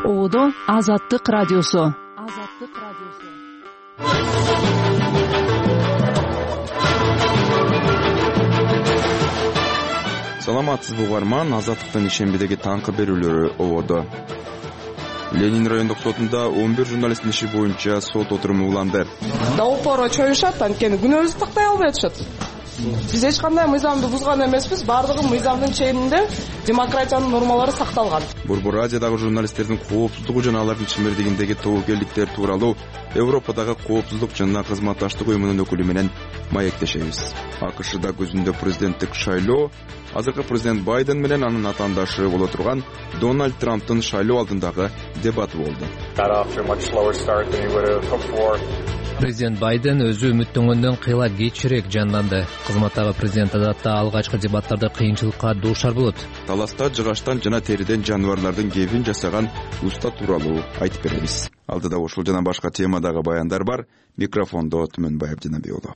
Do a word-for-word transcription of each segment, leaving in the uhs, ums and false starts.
Оодо Азаттык радиосу. Азаттык радиосу. Саламатсызбы угарман, Азаттыктын ишембидеги таңкы берүүлөрү ободо. Ленин райондук сотунда он бир журналисттин иши боюнча сот отуруму уланды. Да упора чоюшат, анткени күнөөбүздү тактай албай атышат. Биз эч кандай мыйзамды бузган эмеспиз, бардыгы мыйзамдын чегинде демократиянын нормалары сакталган. Борбор Азиядагы журналисттердин коопсуздугу жана алардын чимердигиндеги тобокелдиктер тууралуу Европадагы коопсуздук жана кызматташтык уюмунун өкүлү менен маектешебиз. АКШда көзүндө президенттик шайлоо, азыркы президент Байден менен анын атаандашы боло турган Дональд Трамптын шайлоо алдындагы дебаты болду. Президент Байден өзү үмүттөнгөндөн кыйла кечирээк жанданды. Кызматтагы президент адатта алгачкы дебаттарда кыйынчылыкка дуушар болот. Таласта жыгачтан жана териден жаныбарлардын кебин жасаган уста тууралуу айтып беребиз. Алдыда ушул жана башка темадагы баяндар бар. Микрофондо Түмөнбай Абдинабек болду.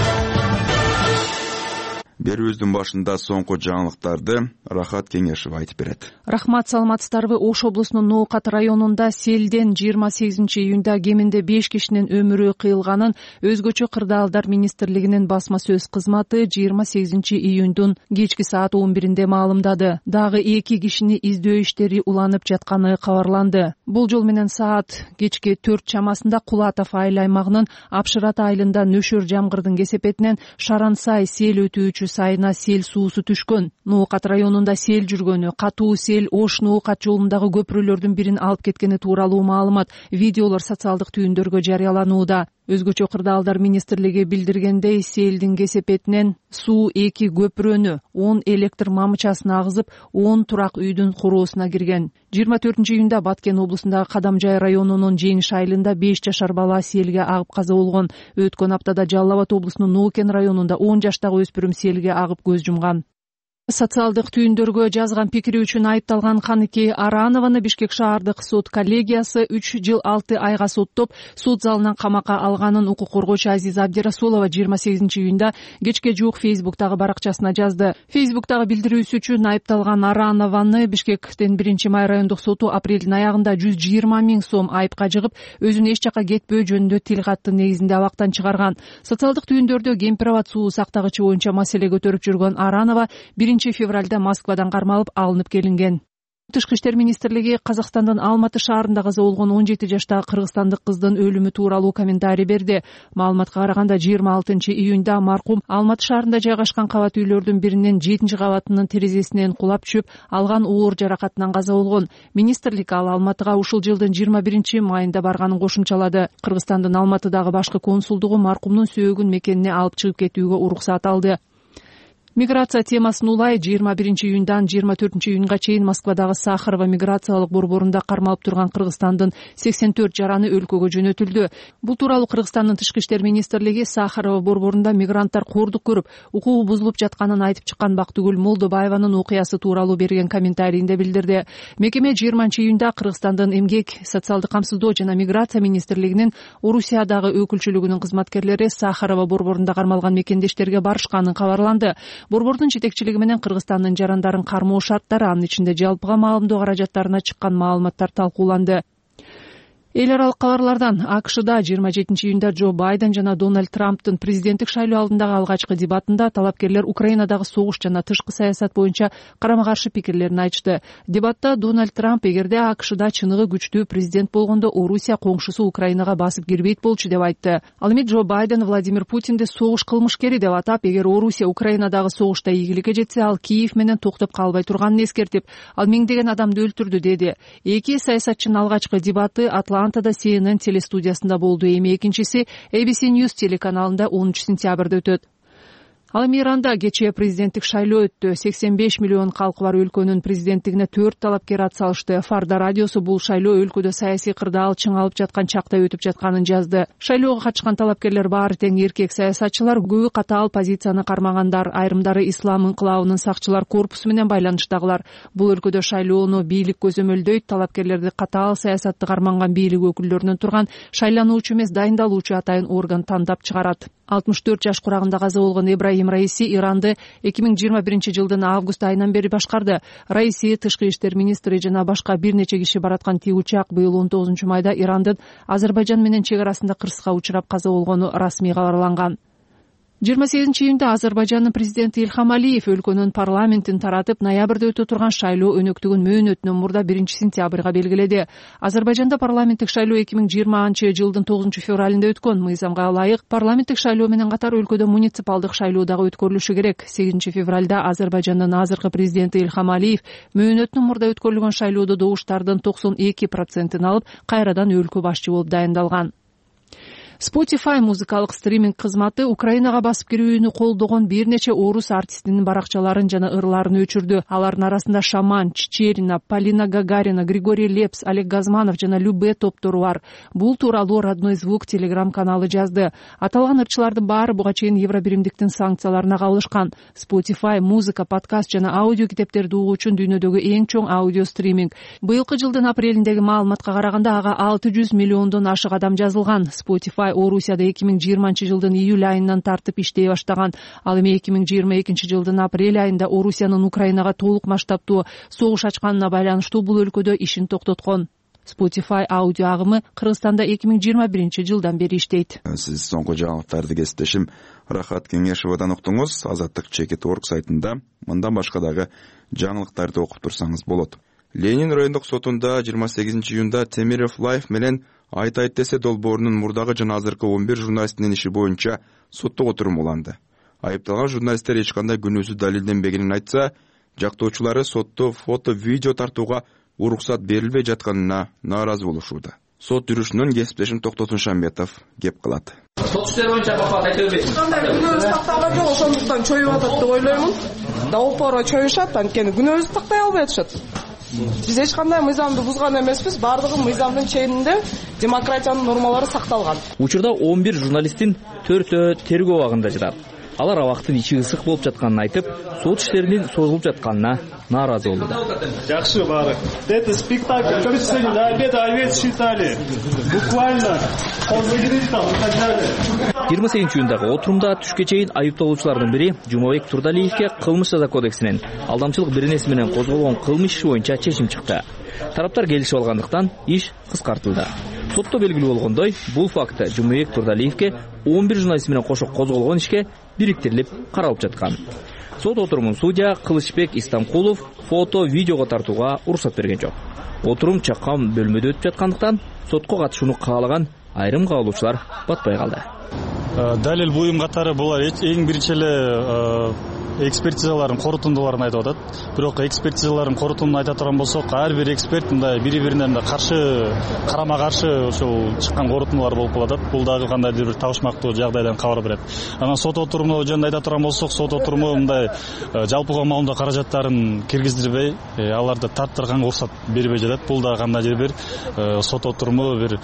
Берүүбүздүн башында соңку жаңылыктарды Рахат Кеңешева айтып берет. Рахмат, саламатсыздарбы. Ош облусунун Ноокат районунда селден жыйырма сегизинчи июнда кеминде беш кишинин өмүрү кыйылганын өзгөчө кырдаалдар министрлигинин басма сөз кызматы жыйырма сегизинчи июндун кечки саат он биринде маалымдады. Дагы эки кишини издөө иштери уланып жатканы кабарланды. Бул жол менен саат кечки төрт чамасында Кулатов айыл аймагынын Апшырат айылында нөшөр жамгырдын кесепетинен Шарансай сел өтүүчү сайына сел суусу түшкөн. Ноокат районунда сел жүргөнү, катуу сел Ош Ноокат жолундагы көпүрөлөрдүн бирин алып кеткени тууралуу маалымат, видеолор социалдык түйүндөргө жарыяланууда. Өзгөчө кырдаалдар министрлиги билдиргендей, селдин кесепетинен суу эки көпүрөнү, он электр мамычасын агызып, он турак үйдүн короосуна кирген. жыйырма төртүнчү июнда Баткен облусундагы Кадамжай районунун Жеңиш айылында беш жашар бала селге агып каза болгон. Өткөн аптада Жалал Абад облусунун Нуукен районунда он жаштагы өспүрүм селге агып көз жумган. Социалдык түйүндөргө жазган пикири үчүн айыпталган Каныке Аранованы Бишкек шаардык сот коллегиясы үч жыл алты айга соттоп, суд залынан камакка алганын укук коргоочу Азиза Абдирасулова жыйырма сегизинчи июнда кечке жуук Фейсбуктагы баракчасына жазды. Фейсбуктагы билдирүүсү үчүн айыпталган Аранованы Бишкектин биринчи май райондук соту апрелдин аягында жүз жыйырма миң сом айыпка жыгып, өзүн эч жакка кетпөө жөнүндө тил катты негизинде абактан чыгарган. Социалдык түйүндөрдө кемпирабад суу сактагычы боюнча маселе көтөрүп жүргөн Аранова биринчи февралда Москвадан кармалып алынып келинген. Тышкы иштер министрлиги Казакстандын Алматы шаарында каза болгон он жети жаштагы кыргызстандык кыздын өлүмү тууралуу комментарий берди. Маалыматка караганда жыйырма алтынчы июнда маркум Алматы шаарында жайгашкан кабат үйлөрдүн биринин жетинчи кабатынын терезесинен кулап түшүп, алган оор жаракатынан каза болгон. Министрлик ал Алматыга ушул жылдын жыйырма биринчи майында барганын кошумчалады. Кыргызстандын Алматыдагы башкы консулдугу маркумдун сөөгүн мекенине алып чыгып кетүүгө уруксат алды. Миграция темасын улай жыйырма биринчи июндан жыйырма төртүнчү июнга чейин Москвадагы Сахарова миграциялык борборунда кармалып турган Кыргызстандын сексен төрт жараны өлкөгө жөнөтүлдү. Бул тууралуу Кыргызстандын Тышкы иштер министрлиги Сахарова борборунда мигранттар кордук көрүп, укугу бузулуп жатканын айтып чыккан Бактыгүл Молдобаеванын окуясы тууралуу берген комментарийинде билдирди. Мекеме жыйырманчы июнда Кыргызстандын Эмгек, социалдык камсыздоо жана миграция министрлигинин Орусиядагы өкүлчүлүгүнүн кызматкерлери Сахарова борборунда кармалган мекендештерге барышканын кабарланды. Борбордун жетекчилиги менен Кыргызстандын жарандарын кармоо шарттары, анын ичинде жалпыга маалымдоо каражаттарына чыккан маалыматтар талкууланды. Эл аралык кабарлардан АКШда жыйырма жетинчи июнда Джо Байден жана Дональд Трамптын президенттик шайлоо алдындагы алгачкы дебатында талапкерлер Украинадагы согуш жана тышкы саясат боюнча карама-каршы пикирлерин айтышты. Дебатта Дональд Трамп эгерде АКШда чыныгы күчтүү президент болгондо Орусия коңшусу Украинага басып кирбейт болчу деп айтты. Ал эми Джо Байден Владимир Путинди согуш кылмышкери деп атап, эгер Орусия Украинадагы согушта ийгиликке жетсе, ал Киев менен токтоп калбай турганын эскертип, ал миңдеген адамды өлтүрдү деди. Эки саясатчынын алгачкы дебаты Атлантада Си Эн Эн телестудиясында болду. Эми экинчиси A B C News телеканалында онунчу сентябрда өтөт. Ал эми Иранда кечээ президенттик шайлоо өттү. сексен беш миллион калкы бар өлкөнүн президенттигине төрт талапкер атсалышты. Фарда радиосу бул шайлоо өлкөдө саясий кырдаал чыңалып жаткан чакта өтүп жатканын жазды. Шайлоого катышкан талапкерлер баары тең эркек саясатчылар, көбү катаал позицияны кармагандар, айрымдары ислам инкылабынын сакчылар корпусу менен байланыштагылар. Бул өлкөдө шайлоону бийлик көзөмөлдөйт, талапкерлерди катаал саясатты карманган бийлик өкүлдөрүнөн турган шайлануучу эмес, дайындалуучу атайын орган тандап чыгарат. алтымыш төрт жаш курагында каза болгон Эбрай Ибрахим Раиси Иранды эки миң жыйырма биринчи жылдын август айынан бери башкарды. Раиси тышкы иштер министри жана башка бир нече киши бараткан тигучак быйыл он тогузунчу майда Ирандын Азербайжан менен чек арасында кырсыкка учурап каза болгону расмий кабарланган. жыйырма сегизинчи июнда Азербайжандын президенти Ильхам Алиев өлкөнүн парламентин таратып, ноябрда өтө турган шайлоо өнөктүгүн мөөнөтүнөн мурда биринчи сентябрга белгиледи. Азербайжанда парламенттик шайлоо эки миң жыйырманчы жылдын тогузунчу февралында өткөн. Мыйзамга ылайык парламенттик шайлоо менен катар өлкөдө муниципалдык шайлоо дагы өткөрүлүшү керек. сегизинчи февралда Азербайжандын азыркы президенти Ильхам Алиев мөөнөтүнөн мурда өткөрүлгөн шайлоодо добуштардын токсон эки процентин алып, кайрадан өлкө башчы болуп дайындалган. Spotify музыкалык стриминг кызматы Украинага басып кирүүнү колдогон бир нече орус артистинин баракчаларын жана ырларын өчүрдү. Алардын арасында Шаман, Чечерина, Полина Гагарина, Григорий Лепс, Олег Газманов жана Любе топтору бар. Бул тууралуу Родной звук телеграм каналы жазды. Аталган ырчылардын баары буга чейин Евробиримдиктин санкцияларына кабылышкан. Spotify музыка, подкаст жана аудио китептерди угуу үчүн дүйнөдөгү эң чоң аудио стриминг. Быйылкы жылдын апрелиндеги маалыматка караганда ага алты жүз миллиондон ашык адам жазылган. Spotify Орусияда эки миң жыйырманчы жылдын июль айынан тартып иштей баштаган. Ал эми эки миң жыйырма экинчи жылдын апрель айында Орусиянын Украинага толук масштабтуу согуш ачканына байланыштуу бул өлкөдө ишин токтоткон. Spotify аудио агымы Кыргызстанда эки миң жыйырма биринчи жылдан бери иштейт. Сиз соңку жаңылыктарды кесиптешим Рахат Кеңешевадан уктуңуз. Азаттык чекит точка орг сайтында мындан башка дагы жаңылыктарды окуп турсаңыз болот. Ленин райондук сотунда жыйырма сегизинчи июнда Темиров Лайф менен Айт айт десе долбоорунун мурдагы жана азыркы он бир журналистинин иши боюнча соттук отурум уланды. Айыпталган журналисттер эч кандай күнөөсүз далилденбегенин айтса, жактоочулары сотто фото, видео тартууга уруксат берилбей жатканына нааразы болушууда. Сот жүрүшүнөн кесиптешим Токтотун Шамбетов кеп кылат. Сот иштери боюнча бакат айта бербейсиз. Кандай күнөөбүз такталган жок, ошондуктан чоюп атат деп ойлоймун. Да опора чоюшат, анткени күнөөбүздү тактай албай атышат. Биз эч кандай мыйзамды бузган эмеспиз, бардыгы мыйзамдын чегинде демократиянын нормалары сакталган. Учурда он бир журналисттин төртөө тергөө абагында жатат. Алар абактын ичи ысык болуп жатканын айтып, сот иштеринин созулуп жатканына нааразы болду. Жакшы баары. Это спектакль, как сегодня до обеда овец считали. Буквально жыйырма сегизинчи июндагы отурумда түшкө чейин айыпталуучулардын бири Жумабек Турдалиевке кылмыш жаза кодексинин алдамчылык беренеси менен козголгон кылмыш иши боюнча чечим чыкты. Тараптар келишип алгандыктан иш кыскартылды. Сотто белгилүү болгондой, бул факты Жумабек Турдалиевке он бир журналист менен кошо козголгон ишке бириктирилип каралып жаткан. Сот отурумун судья Кылычбек Истамкулов фото, видеого тартууга уруксат берген жок. Отурум чакан бөлмөдө өтүп жаткандыктан сотко катышууну каалаган айрым каалоочулар батпай калды. Далил буюм катары булар эң биринчи эле экспертизалардын корутундуларын айтып атат. Бирок экспертизалардын корутундун айта турган болсок, ар бир эксперт мындай бири-бирине каршы, карама-каршы ошол чыккан корутундулар болуп калат. Бул дагы кандайдыр бир табышмактуу жагдайдан кабар берет. Анан сот отуруму жөнүндө айта турган болсок, сот отуруму мындай жалпыга маалымдоо каражаттарын киргиздирбей, аларды тарттырганга уруксат бербей жатат. Бул дагы кандайдыр бир сот отуруму бир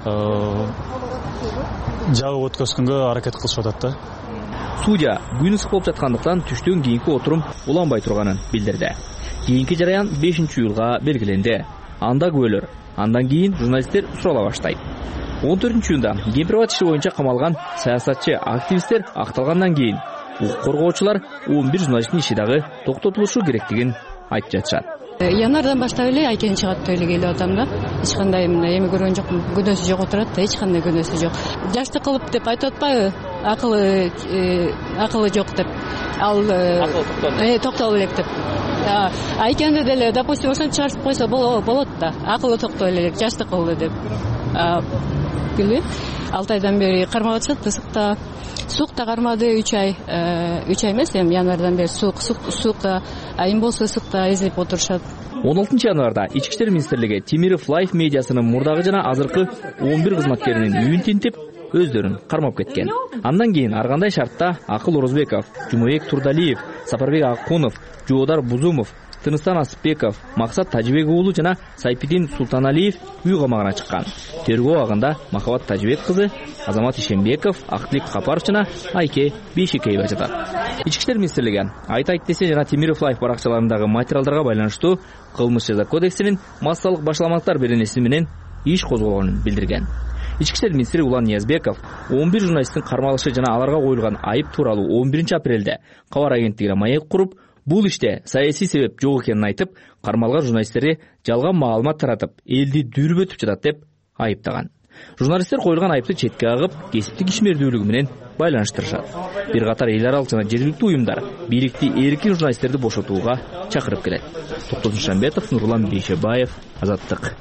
жабык өткөзгөнгө аракет кылышып атат да. Судья күн ысык болуп жаткандыктан түштөн кийинки отурум уланбай турганын билдирди. Кийинки жараян бешинчи июлга белгиленди. Анда күбөлөр, андан кийин журналисттер сурала баштайт. он төртүнчү июнда Гемпирбат иши боюнча камалган саясатчы, активисттер акталгандан кийин укук коргоочулар он бир журналисттин иши дагы токтотулушу керектигин айтып жатышат. Январдан баштап эле айкен чыгат деп эле келип атам да. Эч кандай мына эми көргөн жокмун. Күнөөсү жок отурат да, эч кандай күнөөсү жок. Жашты кылып деп айтып атпайбы? Акылы акылы жок деп. Ал э токтоло элек деп. Айкенде деле, допустим, ошон чыгарып койсо болот да. Акылы токтоло элек, жашты кылды деп. Билби? алты айдан бери кармап атышат, ысыкта. Сукта кармады үч ай, үч ай эмес, эми январдан бери сук, сукта, айым болсо ысыкта изилип отурушат. он алтынчы январда Ички иштер министрлиги Темиров Лайф медиасынын мурдагы жана азыркы он бир кызматкеринин үйүн тинтип, өздөрүн кармап кеткен. Андан кийин ар кандай шартта Акыл Орозбеков, Жумабек Турдалиев, Сапарбек Акунов, Жоодар Бузумов, Тыныстан Асыпбеков, Максат Тажибек уулу жана Сайпидин Султаналиев үй камагына чыккан. Тергөө абагында Махабат Тажибек кызы, Азамат Ишембеков, Актилик Капаров жана Айке Бейшекеева жатат. Ички иштер министрлиги Айт айт десе жана Темиров Лайф баракчаларындагы материалдарга байланыштуу кылмыш жаза кодексинин массалык башаламалыктар беренеси менен иш козголгонун билдирген. Ички иштер министри Улан Ниязбеков он бир журналисттин кармалышы жана аларга коюлган айып тууралуу он биринчи апрелде кабар агенттигине маек куруп, бул иште саясий себеп жок экенин айтып, кармалган журналисттерди жалган маалымат таратып, элди дүрбөтүп жатат деп айыптаган. Журналисттер коюлган айыпты четке кагып, кесиптик ишмердүүлүгү менен байланыштырышат. Бир катар эл аралык жана жергиликтүү уюмдар бийликти эркин журналисттерди бошотууга чакырып келет. Токтосун Шамбетов, Нурлан Бейшебаев, Азаттык.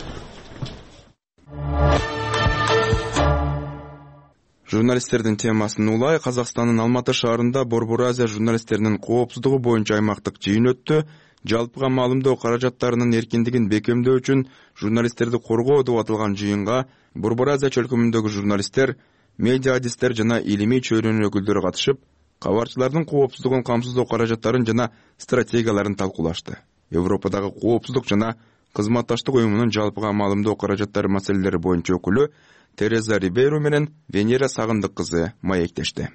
Журналисттердин темасын улай Казакстандын Алматы шаарында Борбор Азия журналисттеринин коопсуздугу боюнча аймактык жыйын өттү. Жалпыга маалымдоо каражаттарынын эркиндигин бекемдөө үчүн журналисттерди коргоо деп аталган жыйынга Борбор Азия чөлкөмүндөгү журналисттер, медиа адистер жана илимий чөйрөнүн өкүлдөрү катышып, кабарчылардын коопсуздугун камсыздоо каражаттарын жана стратегияларын талкуулашты. Европадагы коопсуздук жана кызматташтык уюмунун жалпыга маалымдоо каражаттары маселелери боюнча өкүлү Тереза Рибейро менен Венера Сагындык кызы маектешти.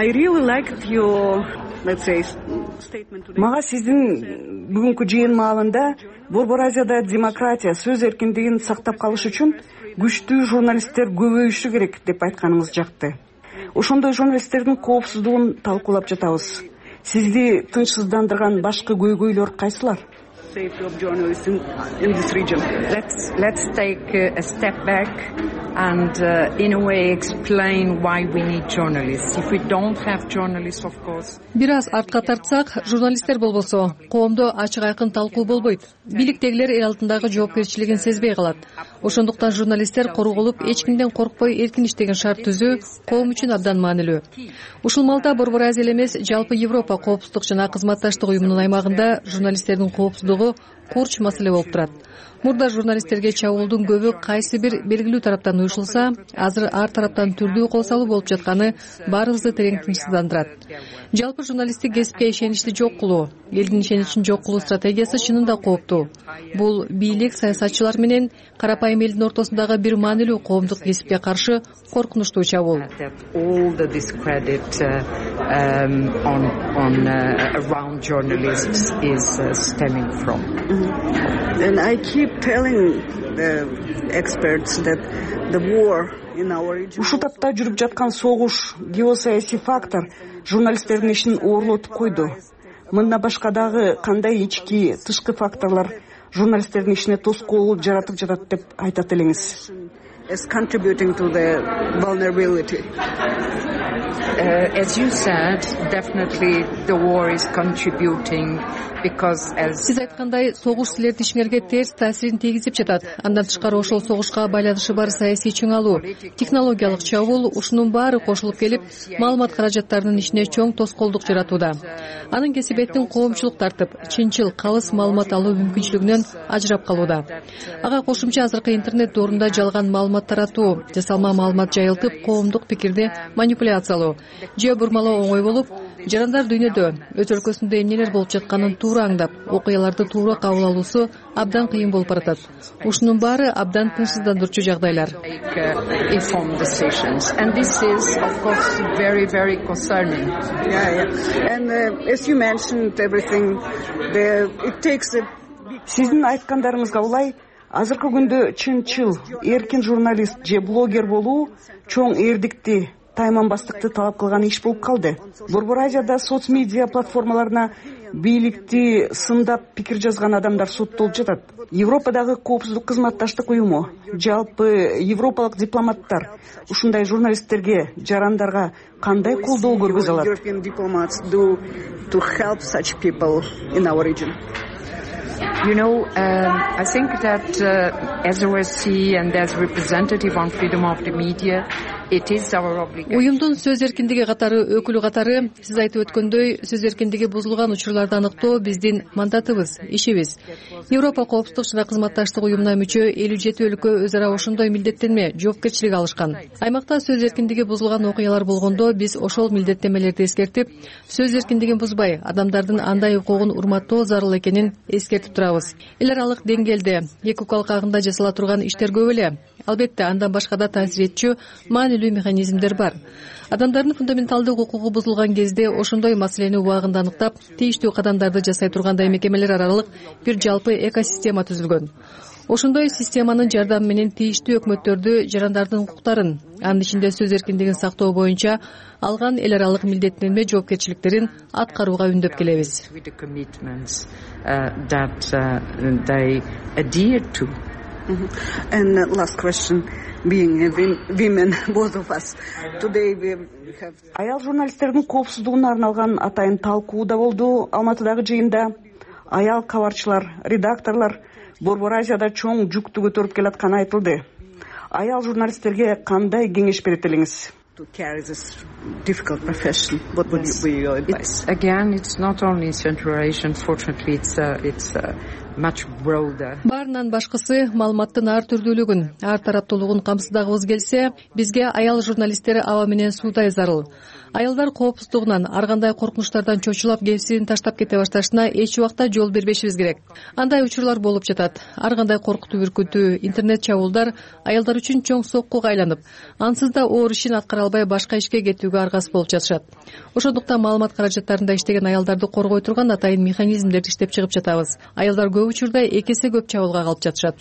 Мага сиздин бүгүнкү жыйын маалында Борбор Азияда демократия, сөз эркиндигин сактап калыш үчүн күчтүү журналисттер көбөйүшү керек деп айтканыңыз жакты. Ошондой журналисттердин коопсуздугун талкуулап жатабыз. Сизди тынчсыздандырган башкы көйгөйлөр кайсылар? Let's let's take a step back and uh, in a way explain why we need journalists. If we don't have journalists, of course. Бир аз артка тартсак, журналисттер болбосо, коомдо ачык айкын талкуу болбойт. Бийликтегилер эл алдындагы жоопкерчилигин сезбей калат. Ошондуктан журналисттер корголуп, эч кимден коркпой эркин иштеген шарт түзүү коом үчүн абдан маанилүү. Ушул маалда Борбор Азия эмес, жалпы Европа коопсуздук жана кызматташтык уюмунун аймагында журналисттердин коопсуздугу курч маселе болуп турат. Мурда журналисттерге чабуулдун көбү кайсы бир белгилүү тараптан уюшулса, азыр ар тараптан түрдүү кол салуу болуп жатканы баарыбызды терең тынчсыздандырат. Жалпы журналисттик кесипке ишеничти жок кылуу, элдин ишеничин жок кылуу стратегиясы чынында кооптуу. Бул бийлик, саясатчылар менен карапайым элдин ортосундагы бир маанилүү коомдук кесипке каршы коркунучтуу чабуул. And I keep telling the experts that the war in our region. Ушул тапта жүрүп жаткан согуш, геосаясий фактор журналисттердин ишин оорлотуп койду. Мындан башка дагы кандай ички, тышкы факторлор журналисттердин ишине тоскоолдук жаратып жатат деп айтат элеңиз? Is contributing to the vulnerability. Uh, as you said, definitely the war is contributing because as Сиз айткандай, согуш силердин ишиңерге терс таасирин тийгизип жатат. Андан тышкары ошол согушка байланышы бар саясий чыңалуу, технологиялык чабуул, ушунун баары кошулуп келип, маалымат каражаттарынын ишине чоң тоскоолдук жаратууда. Анын кесибеттин коомчулук тартып, чынчыл, калыс маалымат алуу мүмкүнчүлүгүнөн ажырап калууда. Ага кошумча азыркы интернет доорунда жалган маалымат таратуу, жасалма маалымат жайылтып, коомдук пикирди манипуляциялоо, же бурмалоо оңой болуп, жарандар дүйнөдө өз өлкөсүндө эмнелер болуп жатканын туура аңдап, окуяларды туура кабыл алуусу абдан кыйын болуп баратат. Ушунун баары абдан тынчсыздандырчу жагдайлар. And this is of course very very concerning. Yeah, yeah. And uh, as you mentioned everything, the, it takes a... Сиздин айткандарыңызга улай, азыркы күндө чынчыл, эркин журналист же блогер болуу чоң эрдикти, тайманбастыкты талап кылган иш болуп калды. Борбор Азияда соц медиа платформаларына бийликти сындап пикир жазган адамдар соттолуп жатат. Европадагы коопсуздук кызматташтык уюму, жалпы европалык дипломаттар ушундай журналисттерге, жарандарга кандай колдоо көргөзө алат? European diplomats do to help such people in our region? You know, um, I think that uh, as O S C and as representative on freedom of the media, it is our obligation. Уюмдун сөз эркиндиги катары өкүлү катары сиз айтып өткөндөй, сөз эркиндиги бузулган учурларды аныктоо биздин мандатыбыз, ишибиз. Европа коопсуздук жана кызматташтык уюмуна мүчө элүү жети өлкө өз ара ошондой милдеттенме, жоопкерчилик алышкан. Аймакта сөз эркиндиги бузулган окуялар болгондо биз ошол милдеттенмелерди эскертип, сөз эркиндигин бузбай, адамдардын андай укугун урматтоо зарыл экенин эскертип турабыз. Эл аралык деңгээлде эки укук агында жасала турган иштер көп эле. Албетте, андан башка да таасир этчү маанилүү механизмдер бар. Адамдардын фундаменталдык укугу бузулган кезде ошондой маселени убагында аныктап, тийиштүү кадамдарды жасай тургандай мекемелер аралык бир жалпы экосистема түзүлгөн. ошондой системанын жардамы менен тийиштүү өкмөттөрдү жарандардын укуктарын, анын ичинде сөз эркиндигин сактоо боюнча алган эл аралык милдеттенме жоопкерчиликтерин аткарууга үндөп келебиз. And last question, being women, both of us. Today we have... Аял журналисттердин коопсуздугуна арналган атайын талкуу да болду Алматыдагы жыйында. Аял кабарчылар, редакторлор Борбор Азияда чоң жүктү көтөрүп келатканы айтылды. Аял журналисттерге кандай кеңеш берет элеңиз? To carry this difficult profession, what would be your advice? It's, again, it's not only in Central Asia. Unfortunately, it's uh, it's uh, much broader. Баарынан башкысы маалыматтын ар түрдүүлүгүн, ар тараптуулугун камсыздагыбыз келсе, бизге аял журналисттери аба менен суудай зарыл. Аялдар коопсуздугунан ар кандай коркунучтардан чочулап кесибин таштап кете башташына эч убакта жол бербешибиз керек. Андай учурлар болуп жатат. Ар кандай коркутуу бүркүтүү, интернет чабуулдар аялдар үчүн чоң соккуга айланып, ансыз да оор ишин аткара албай башка ишке кетүүгө аргасыз болуп жатышат. Ошондуктан маалымат каражаттарында иштеген аялдарды коргой турган атайын механизмдерди иштеп чыгып жатабыз. Аялдар көп учурда эки эсе көп чабуулга калып жатышат.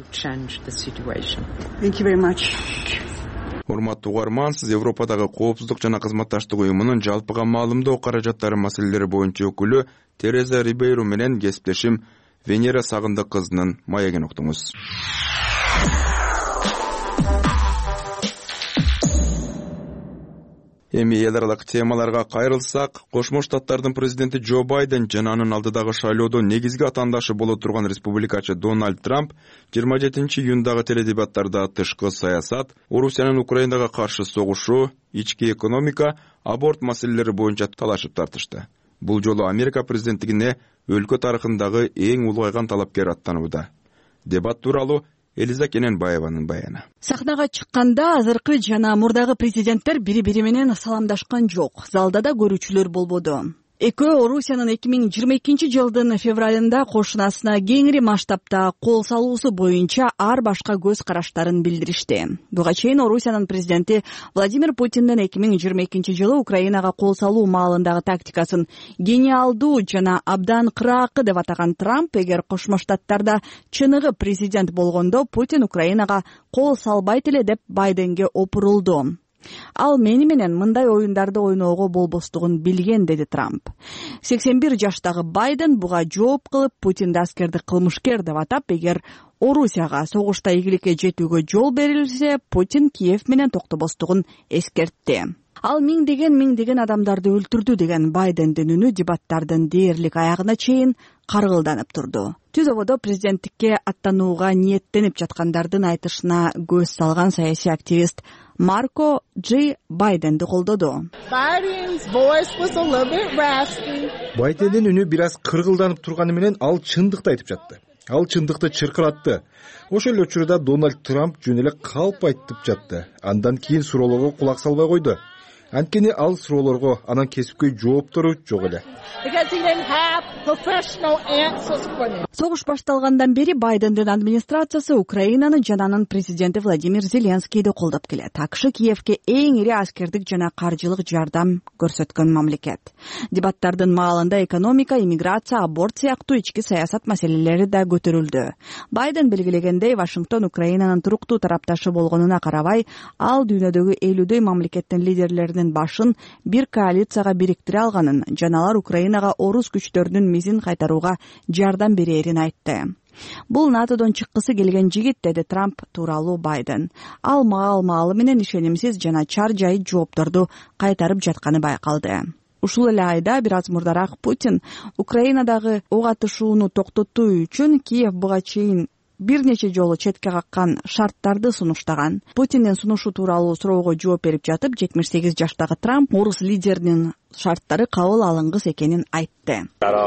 Thank you very much. Урматтуу угарман, сиз Европадагы коопсуздук жана кызматташтык уюмунун жалпыга маалымдоо каражаттары маселелери боюнча өкүлү Тереза Рибейру менен кесиптешим Венера Сагындык кызынын маегин уктуңуз. Эми эл аралык темаларга кайрылсак, Кошмо Штаттардын президенти Джо Байден жана анын алдыдагы шайлоодо негизги атаандашы боло турган республикачы Дональд Трамп жыйырма жетинчи июндагы теледебаттарда тышкы саясат, Орусиянын Украинага каршы согушу, ички экономика, аборт маселелери боюнча талашып тартышты. Бул жолу Америка президенттигине өлкө тарыхындагы эң улгайган талапкер аттанууда. Дебат тууралуу Элиза Кененбаеванын баяны. Сахнага чыкканда азыркы жана мурдагы президенттер бири-бири менен саламдашкан жок. Залда да көрүүчүлөр болбоду. Экөө Орусиянын эки миң жыйырма экинчи жылдын февралында кошунасына кеңири масштабта кол салуусу боюнча ар башка көз караштарын билдиришти. Буга чейин Орусиянын президенти Владимир Путиндин эки миң жыйырма экинчи жылы Украинага кол салуу маалындагы тактикасын гениалдуу жана абдан кыраакы деп атаган Трамп, эгер Кошмо Штаттарда чыныгы президент болгондо Путин Украинага кол салбайт эле деп Байденге опурулду. Ал мени менен мындай оюндарды ойноого болбостугун билген, деди Трамп. сексен бир жаштагы Байден буга жооп кылып, Путинди аскерди кылмышкер деп атап, эгер Орусияга согушта ийгиликке жетүүгө жол берилсе, Путин Киев менен токтобостугун эскертти. Ал миңдеген миңдеген адамдарды өлтүрдү деген Байдендин үнү дебаттардын дээрлик аягына чейин каргылданып турду. Түз ободо президенттикке аттанууга ниеттенип жаткандардын айтышына көз салган саясий активист Марко Джи Байденди колдоду. Байдендин үнү бир аз кыргылданып турганы менен ал чындыкты айтып жатты. Ал чындыкты чыркыратты. Ошол эле учурда Дональд Трамп жөн эле калп айтып жатты. Андан кийин суроолорго кулак салбай койду. Анткени ал суроолорго анан кесипкөй жооптору жок эле. Согуш башталгандан бери Байдендин администрациясы Украинаны жана анын президенти Владимир Зеленскийди колдоп келет. АКШ Киевке эң ири аскердик жана каржылык жардам көрсөткөн мамлекет. Дебаттардын маалында экономика, иммиграция, аборт сыяктуу ички саясат маселелери да көтөрүлдү. Байден белгилегендей, Вашингтон Украинанын туруктуу тарапташы болгонуна карабай, ал дүйнөдөгү элүүдөй мамлекеттин лидерлеринин башын бир коалицияга бириктире алганын жана алар Украинага орус күчтөрүнүн мизин кайтарууга жардам берерин айтты. Бул НАТОдон чыккысы келген жигит, деди Трамп тууралуу Байден. Ал маал-маалы менен ишенимсиз жана чар жай жоопторду кайтарып жатканы байкалды. Ушул эле айда бир аз мурдараак Путин Украинадагы ок атышууну токтотуу үчүн Киев буга чейин бир нече жолу четке каккан шарттарды сунуштаган. Путиндин сунушу тууралуу суроого жооп берип жатып, жетимиш сегиз жаштагы Трамп орус лидеринин шарттары кабыл алынгыс экенин айтты.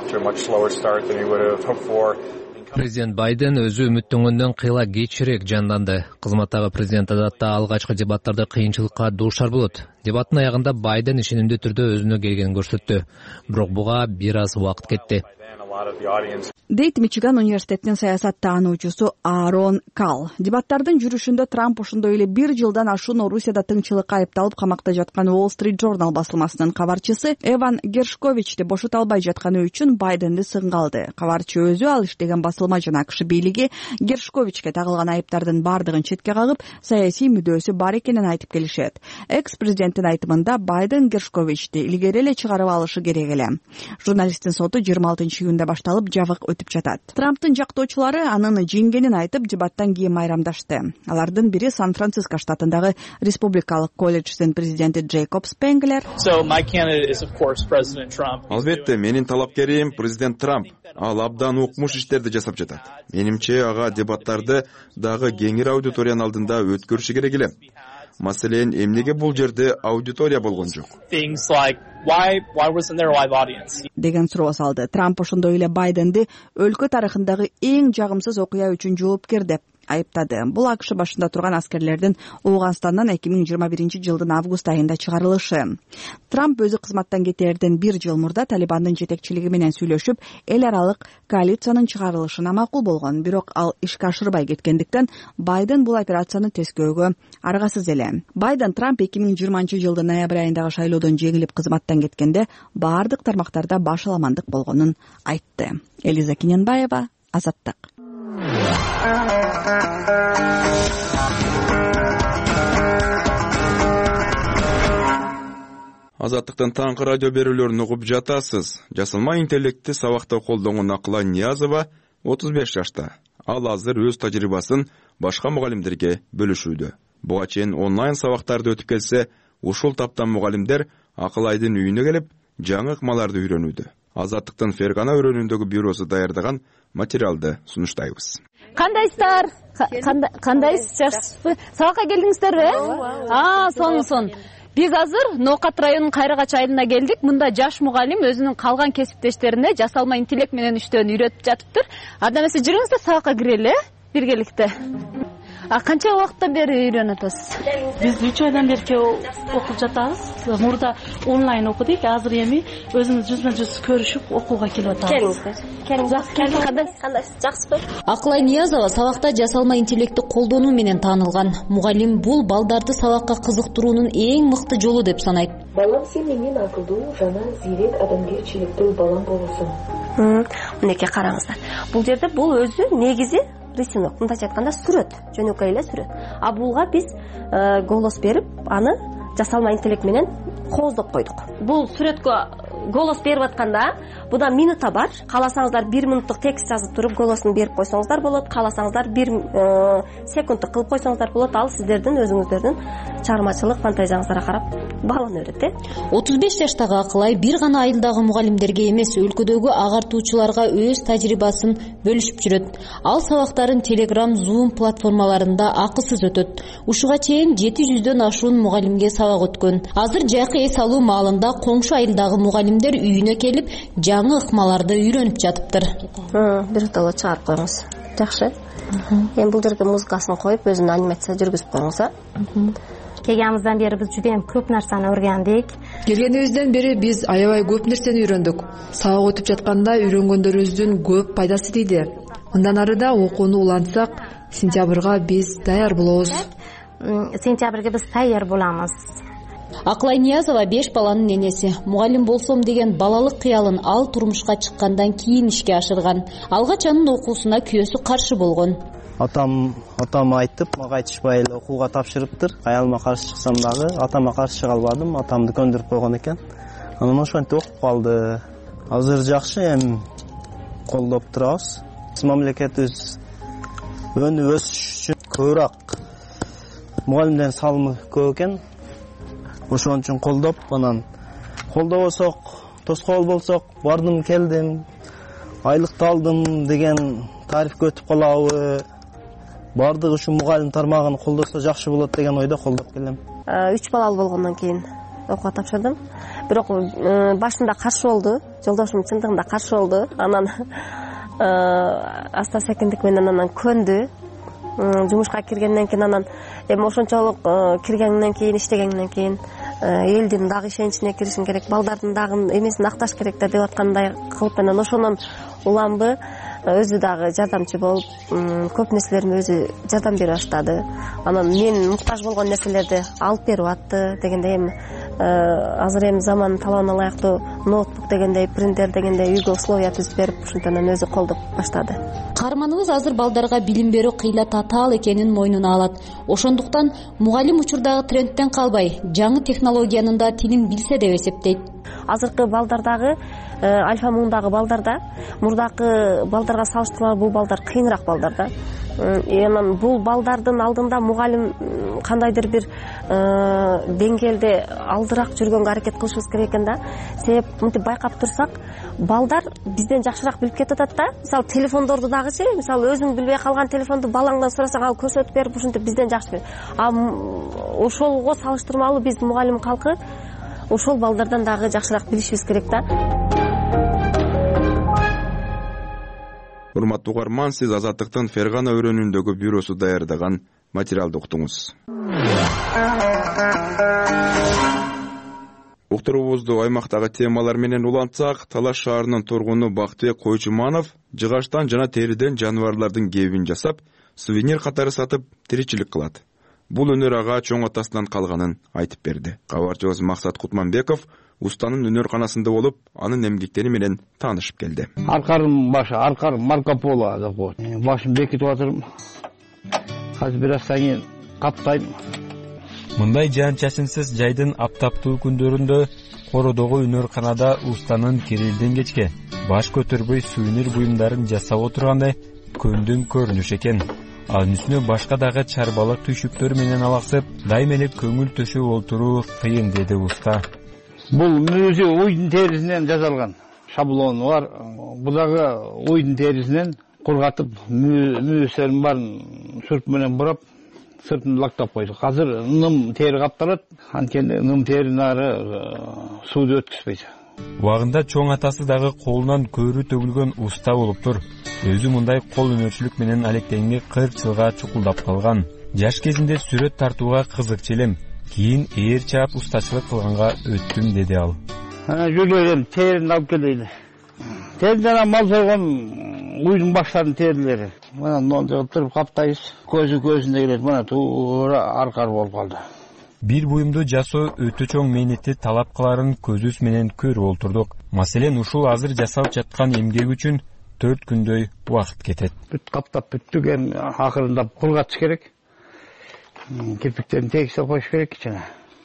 Президент Байден өзү үмүттөнгөндөн кыйла кечирээк жанданды. Кызматтагы президент адатта алгачкы дебаттарда кыйынчылыкка дуушар болот. Дебаттын аягында Байден ишенимдүү түрдө өзүнө келгенин көрсөттү. Бирок буга бир аз убакыт кетти. дейт Мичиган университетинин саясат таануучусу Аарон Кал. Дебаттардын жүрүшүндө Трамп ошондой эле бир жылдан ашуун Орусияда тыңчылыкка айыпталып камакта жаткан Wall Street Journal басылмасынын кабарчысы Эван Гершковичти бошото албай жатканы үчүн Байденди сынга алды. Кабарчы өзү ал иштеген басылма жана АКШ бийлиги Гершковичке тагылган айыптардын бардыгын четке кагып, саясий мүдөөсү бар экенин айтып келишет. Экс-президенттин айтымында Байден Гершковичти илгери эле чыгарып алышы керек эле. Журналисттин соту жыйырма алтынчы июнда башталып, жабык өтүп жатат. Трамптын жактоочулары анын жеңгенин айтып, дебаттан кийин майрамдашты. Алардын бири Сан-Франциско штатындагы Республикалык колледждин президенти Джейкоб Спенглер. Албетте, менин талапкерим президент Трамп. Ал абдан укмуш иштерди жасап жатат. Менимче, ага дебаттарды дагы кеңир аудиториянын алдында өткөрүшү керек эле. Маселен, эмнеге бул жерде аудитория болгон жок? Деген суроо салды. Трамп ошондой эле Байденди өлкө тарыхындагы эң жагымсыз окуя үчүн жоопкер деп айыптады. Бул АКШ башында турган аскерлердин Ооганстандан эки миң жыйырма биринчи жылдын август айында чыгарылышы. Трамп өзү кызматтан кетээрден бир жыл мурда Талибандын жетекчилиги менен сүйлөшүп, эл аралык коалициянын чыгарылышына макул болгон. Бирок ал ишке ашырбай кеткендиктен Байден бул операцияны тескөөгө аргасыз эле. Байден Трамп эки миң жыйырманчы жылдын ноябрь айындагы шайлоодон жеңилип кызматтан кеткенде баардык тармактарда баш аламандык болгонун айтты. Элиза Киненбаева, Азаттык. Азаттыктан таңкы радио берүүлөрүн угуп жатасыз. Жасалма интеллектти сабакта колдонгон Акылай Ниязова отуз беш жашта. Ал азыр өз тажрыйбасын башка мугалимдерге бөлүшүүдө. Буга чейин онлайн сабактарды өтүп келсе, ушул таптан мугалимдер Акылайдын үйүнө келип, жаңы ыкмаларды үйрөнүүдө. Азаттыктын Фергана өрөөнүндөгү бюросу даярдаган материалды сунуштайбыз. Кандайсыздар? Кандайсыз? Жакшысызбы? Сабакка келдиңиздерби? А, сон сон. Биз азыр Ноокат районунун Кайрагач айылына келдик. Мында жаш мугалим өзүнүн калган кесиптештерине жасалма интеллект менен иштөөнү үйрөтүп жатыптыр. Анда эмесе жүрүңүздөр сабакка кирели, биргеликте. А канча убакыттан бери үйрөнүп атасыз? Биз үч айдан бери окуп жатабыз. Мурда онлайн окудук, азыр эми өзүбүз жүзмө жүз көрүшүп окууга келип атабыз. Келиңиз. Келиңиз. Кандайсыз? Жакшысызбы? Акылай Ниязова сабакта жасалма интеллектти колдонуу менен таанылган. Мугалим бул балдарды сабакка кызыктыруунун эң мыкты жолу деп санайт. Балам, сен менен акылдуу, жана зирек, адамгерчиликтүү балам болосуң. Мынеке караңыздар. Бул жерде бул өзү негизи рисунок, мындайча айтканда сүрөт, жөнөкөй эле сүрөт. А булга биз голос берип, аны жасалма интеллект менен кооздоп койдук. Бул сүрөткө голос берип атканда, буда минута бар. Кааласаңыздар бир минуттук текст жазып туруп голосун берип койсоңуздар болот. Кааласаңыздар бир секундтук кылып койсоңуздар болот. Ал сиздердин өзүңүздөрдүн чыгармачылык фантазияңыздарга карап баланы өрөт, э? отуз беш жаштагы Акылай бир гана айылдагы мугалимдерге эмес, өлкөдөгү агартуучуларга өз тажрыйбасын бөлүшүп жүрөт. Ал сабактарын Telegram, Zoom платформаларында акысыз өтөт. Ушуга чейин жети жүздөн ашуун мугалимге сабак өткөн. Азыр жайкы эс алуу маалында коңшу айылдагы мугалимдер үйүнө келип, жаңы ыкмаларды үйрөнүп жатыптыр. Бир толо чыгарып коюңуз. Жакшы. Эми бул жерге музыкасын коюп, өзүнүн анимация жүргүзүп коюңуз, а? Келгенибизден бери биз жудайым көп нерсени өргөндүк. Келгенибизден бери биз аябай көп нерсени үйрөндүк. Сабак өтүп жатканда үйрөнгөндөрүбүздүн көп пайдасы тийди. Мындан ары да окууну улантсак, сентябрга биз даяр болобуз. Сентябрга биз даяр болобуз. Акылай Ниязова беш баланын энеси. Мугалим болсом деген балалык кыялын ал турмушка чыккандан кийин ишке ашырган. Алгач анын окуусуна күйөөсү каршы болгон. Атам атама айтып, мага айтышпай эле окууга тапшырыптыр. Аялыма каршы чыксам дагы атама каршы чыга албадым. Атамды көндүрүп койгон экен. Анан ошентип окуп калды. Азыр жакшы, эми колдоп турабыз. Мамлекетибиз өнүп өсүш үчүн көбүрөөк мугалимдердин салымы көп экен. Ошон үчүн колдоп, анан колдобосок, тоскоол болсок, бардым, келдим, айлыкты алдым деген тарифке өтүп калабы? Бардыгы ушу мугалим тармагын колдосо жакшы болот деген ойдо колдоп келем. үч балалуу болгондон кийин окууга тапшырдым. Бирок башында каршы болду, жолдошум чындыгында каршы болду. Анан аста секиндик менен анан көндү. Жумушка киргенден кийин анан эми ошончолук киргенден кийин, иштегенден кийин элдин дагы ишеничине киришин керек, балдардын дагы эмесин акташ керек да деп аткандай кылып анан ошонун уламбы өзү дагы жардамчы болуп көп нерселериме өзү жардам бере баштады. Анан мен муктаж болгон нерселерди алып берип атты дегендей. Эми азыр эми замандын талабына ылайыктуу ноутбук дегендей, принтер дегендей үйгө условия түзүп берип, ушинтен өзү колдоп баштады. Каарманыбыз азыр балдарга билим берүү кыйла татаал экенин мойнуна алат. Ошондуктан мугалим учурдагы трендтен калбай, жаңы технологиянын да тилин билсе деп эсептейт. Азыркы балдардагы альфа мундагы балдарда мурдакы балдарга салыштырмалуу бул балдар кыйыныраак балдар да. Анан бул балдардын алдында мугалим кандайдыр бир деңгээлде алдыраак жүргөнгө аракет кылышыбыз керек экен да. Себеп мынтип байкап турсак, балдар бизден жакшыраак билип кетип атат да. Мисалы телефондорду дагычы, мисалы өзүң билбей калган телефонду балаңдан сурасаң ал көрсөтүп берип, ушинтип бизден жакшы билет. А ошолго салыштырмалуу биз мугалим калкы ошол балдардан дагы жакшыраак билишибиз керек да. Урматтуу угарман, сиз Азаттыктын Фергана өрөөнүндөгү бюросу даярдаган материалды уктуңуз. Уктуруубузду аймактагы темалар менен улантсак, Талаш шаарынын тургуну Бактыбек Койчуманов жыгачтан жана териден жаныбарлардын кебин жасап, сувенир катары сатып тиричилик кылат. Бул өнөр ага чоң атасынан калганын айтып берди. Кабарчыбыз Максат Кутманбеков устанын өнөрканасында болуп, анын эмгектери менен таанышып келди. Аркарым башы, аркар Марко Поло деп коет. Башым бекитип атырмын. Азыр бир аздан кийин каптайм. Мындай жаан-чачынсыз жайдын аптаптуу күндөрүндө Кородогу өнөрканада устанын Кирилден кечке баш көтөрбөй сувенир буюмдарын жасап отургандай көндүм көрүнүш экен. Анын үстүнө башка дагы чарбалык түйшүктөр менен алаксып, дайым эле көңүл төшөп отуруу кыйын деди уста. Бул өзү уйдун терисинен жасалган шаблону бар. Булагы уйдун терисинен кургатып, мүйөстерин баарын сүрт менен бурап, сыртын лактап койдук. Азыр ным тери капталат, анткени ным теринин ары сууду өткүзбөйт. Убагында чоң атасы дагы колунан көрү төгүлгөн уста болуптур. Өзү мындай кол өнөрчүлүк менен алектенге кырк жылга чукулдап калган. Жаш кезинде сүрөт тартууга кызыкчу элем. Кийин ээр чаап устачылык кылганга өттүм деди ал. Жүргөн терин алып келели. Терден мал сойгон уйдун баштарынын терилери. Мына нондо туруп каптайбыз. Көзү көзүндө келет. Мына туура аркар болуп калды. Бир буюмду жасоо өтө чоң мээнетти талап кыларын көзүбүз менен көрүп олтурдук. Маселен, ушул азыр жасалып жаткан эмгек үчүн төрт күндөй убакыт кетет. Бүт каптап бүттүк, эми акырындап кургатыш керек. Кирпиктерин тегисе коюш керек жана.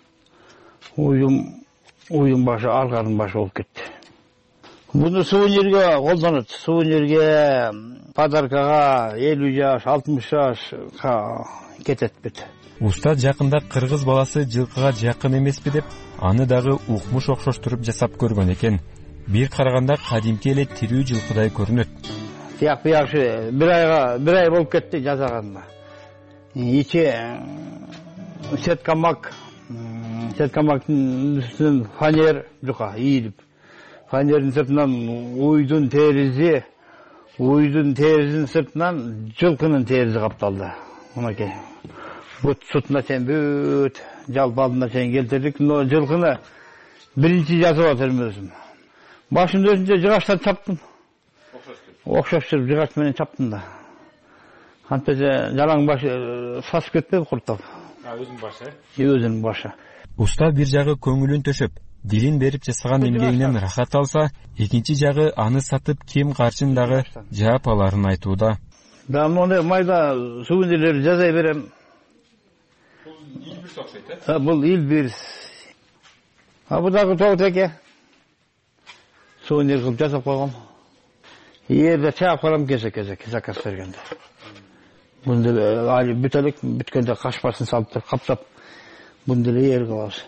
Уюм, уюм башы, арканын башы болуп кетти. Буну сувенирге колдонот. Сувенирге, подаркага элүү жаш, алтымыш жашка кетет бүт. Уста жакында кыргыз баласы жылкыга жакын эмеспи деп, аны дагы укмуш окшоштуруп жасап көргөн экен. Бир караганда кадимки эле тирүү жылкыдай көрүнөт. Тияк бияшы бир айга, бир ай болуп кетти жасаганына. Ичи сеткамак, сеткамактын үстүнөн фанер жука ийилип. Фанердин сыртынан уйдун теризи, уйдун терисинин сыртынан жылкынын теризи капталды. Мынакей. Бүт сутуна чейин бүт жалпы алдына чейин келтирдик. Но жылкыны биринчи жасап атырмын өзүм. Башымды өзүнчө жыгачтан чаптым. Окшоштуруп жыгач менен чаптым да. Антесе жалаң башы сасып кетпеби курттап. А өзүнүн башы? Өзүнүн башы. Уста бир жагы көңүлүн төшөп, дилин берип жасаган эмгегинен рахат алса, экинчи жагы аны сатып кем карчын дагы жаап аларын айтууда. Да, мону майда сувенирлерди жасай берем. Бул илбирс окшойт, э? Бул илбирс. А бул дагы тоотеке. Сувенир кылып жасап койгом. Эрде чаап калам кезек-кезек заказ бергенде. Бунда али бүтөлүк бүткөндө кашпасын салып туруп каптап, бунда эле эр кылабыз.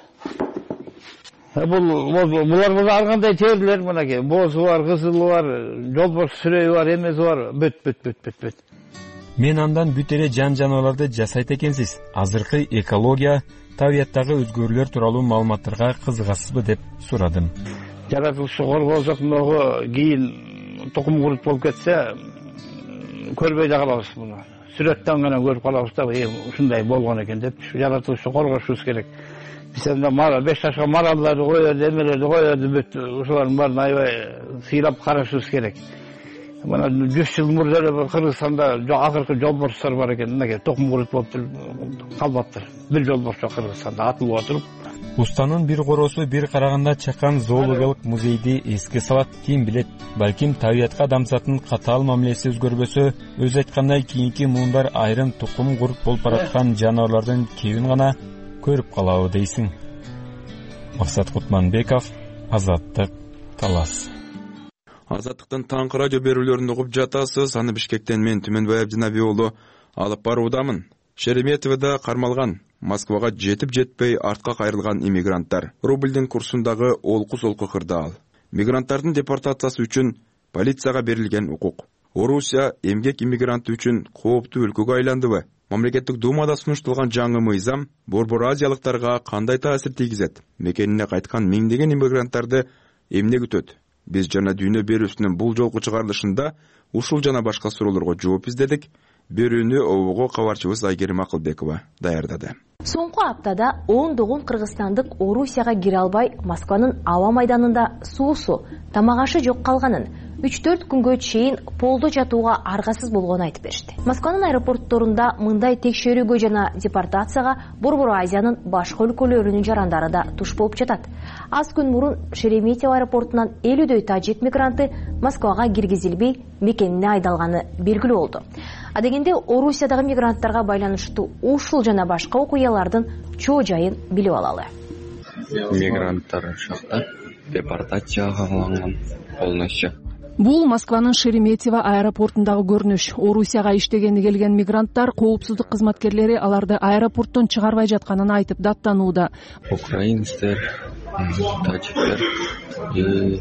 Бул булар булар ар кандай терилер мынакей. Бозу бар, кызылы бар, жолборс сүрөйү бар, эмеси бар, бүт бүт бүт бүт бүт. Мен андан бүт эле жан жаныбарларды жасайт экенсиз. Азыркы экология, табияттагы өзгөрүүлөр тууралуу маалыматтарга кызыгасызбы деп сурадым. Жаратылышы коргоо жок, могу кийин тукум курут болуп кетсе, көрбөй да калабыз муну. Сүрөттөн гана көрүп калабыз да, ушундай болгон экен деп, жаратылышты коргошубуз керек. Биз эми мара беш жашка маралдарды коёбуз, эмелерди коёбуз, бүт ушулардын баарын аябай сыйлап карашыбыз керек. Мына жүз жыл мурда эле Кыргызстанда акыркы жолборстор бар экен, мынакей токум курут болуп калбаптыр. Бир жолборс жок Кыргызстанда атылып отуруп. Устанын бир коросу бир караганда чакан зоологиялык музейди эске салат. Ким билет, балким табиятка адамзаттын катаал мамилеси өзгөрбөсө, өзү айткандай кийинки муундар айрым тукум курут болуп бараткан жаныбарлардын кебин гана көрүп калабы дейсиң. Максат Кутманбеков, Азаттык, Талас. Азаттыктын таңкы радио берүүлөрүндө угуп жатасыз. Аны Бишкектен мен Түмөнбай Абдинаби уулу алып баруудамын. Шереметьевода кармалган, Москвага жетип жетпей артка кайрылган иммигранттар. Рубльдин курсундагы олку-солку кырдаал. Мигранттардын депортациясы үчүн полицияга берилген укук. Орусия эмгек иммигранты үчүн кооптуу өлкөгө айландыбы? Мамлекеттик думада сунушталган жаңы мыйзам борбор азиялыктарга кандай таасир тийгизет? Мекенине кайткан миңдеген иммигранттарды эмне күтөт? Биз жана дүйнө берүүсүнүн бул жолку чыгарылышында ушул жана башка суроолорго жооп издедик. Берүүнү обого кабарчыбыз Айгерим Акылбекова даярдады. Соңку аптада ондогон кыргызстандык Орусияга кире албай Москванын аба майданында суусу, тамак-ашы жок калганын, үч төрт күнгө чейин полдо жатууга аргасыз болгонун айтып беришти. Москванын аэропортторунда мындай текшерүүгө жана депортацияга Борбор Азиянын башка өлкөлөрүнүн жарандары да туш болуп жатат. Аз күн мурун Шереметьево аэропортунан элүүдөй тажик мигранты Москвага киргизилбей мекенине айдалганы белгилүү болду. Адегенде Орусиядагы мигранттарга байланыштуу ушул жана башка окуялардын чоо жайын билип алалы. Мигранттар шакта депортацияга алынган полностью. Бул Москванын Шереметьево аэропортундагы көрүнүш. Орусияга иштегени келген мигранттар коопсуздук кызматкерлери аларды аэропорттон чыгарбай жатканын айтып даттанууда. Украинецтер, таджиктер и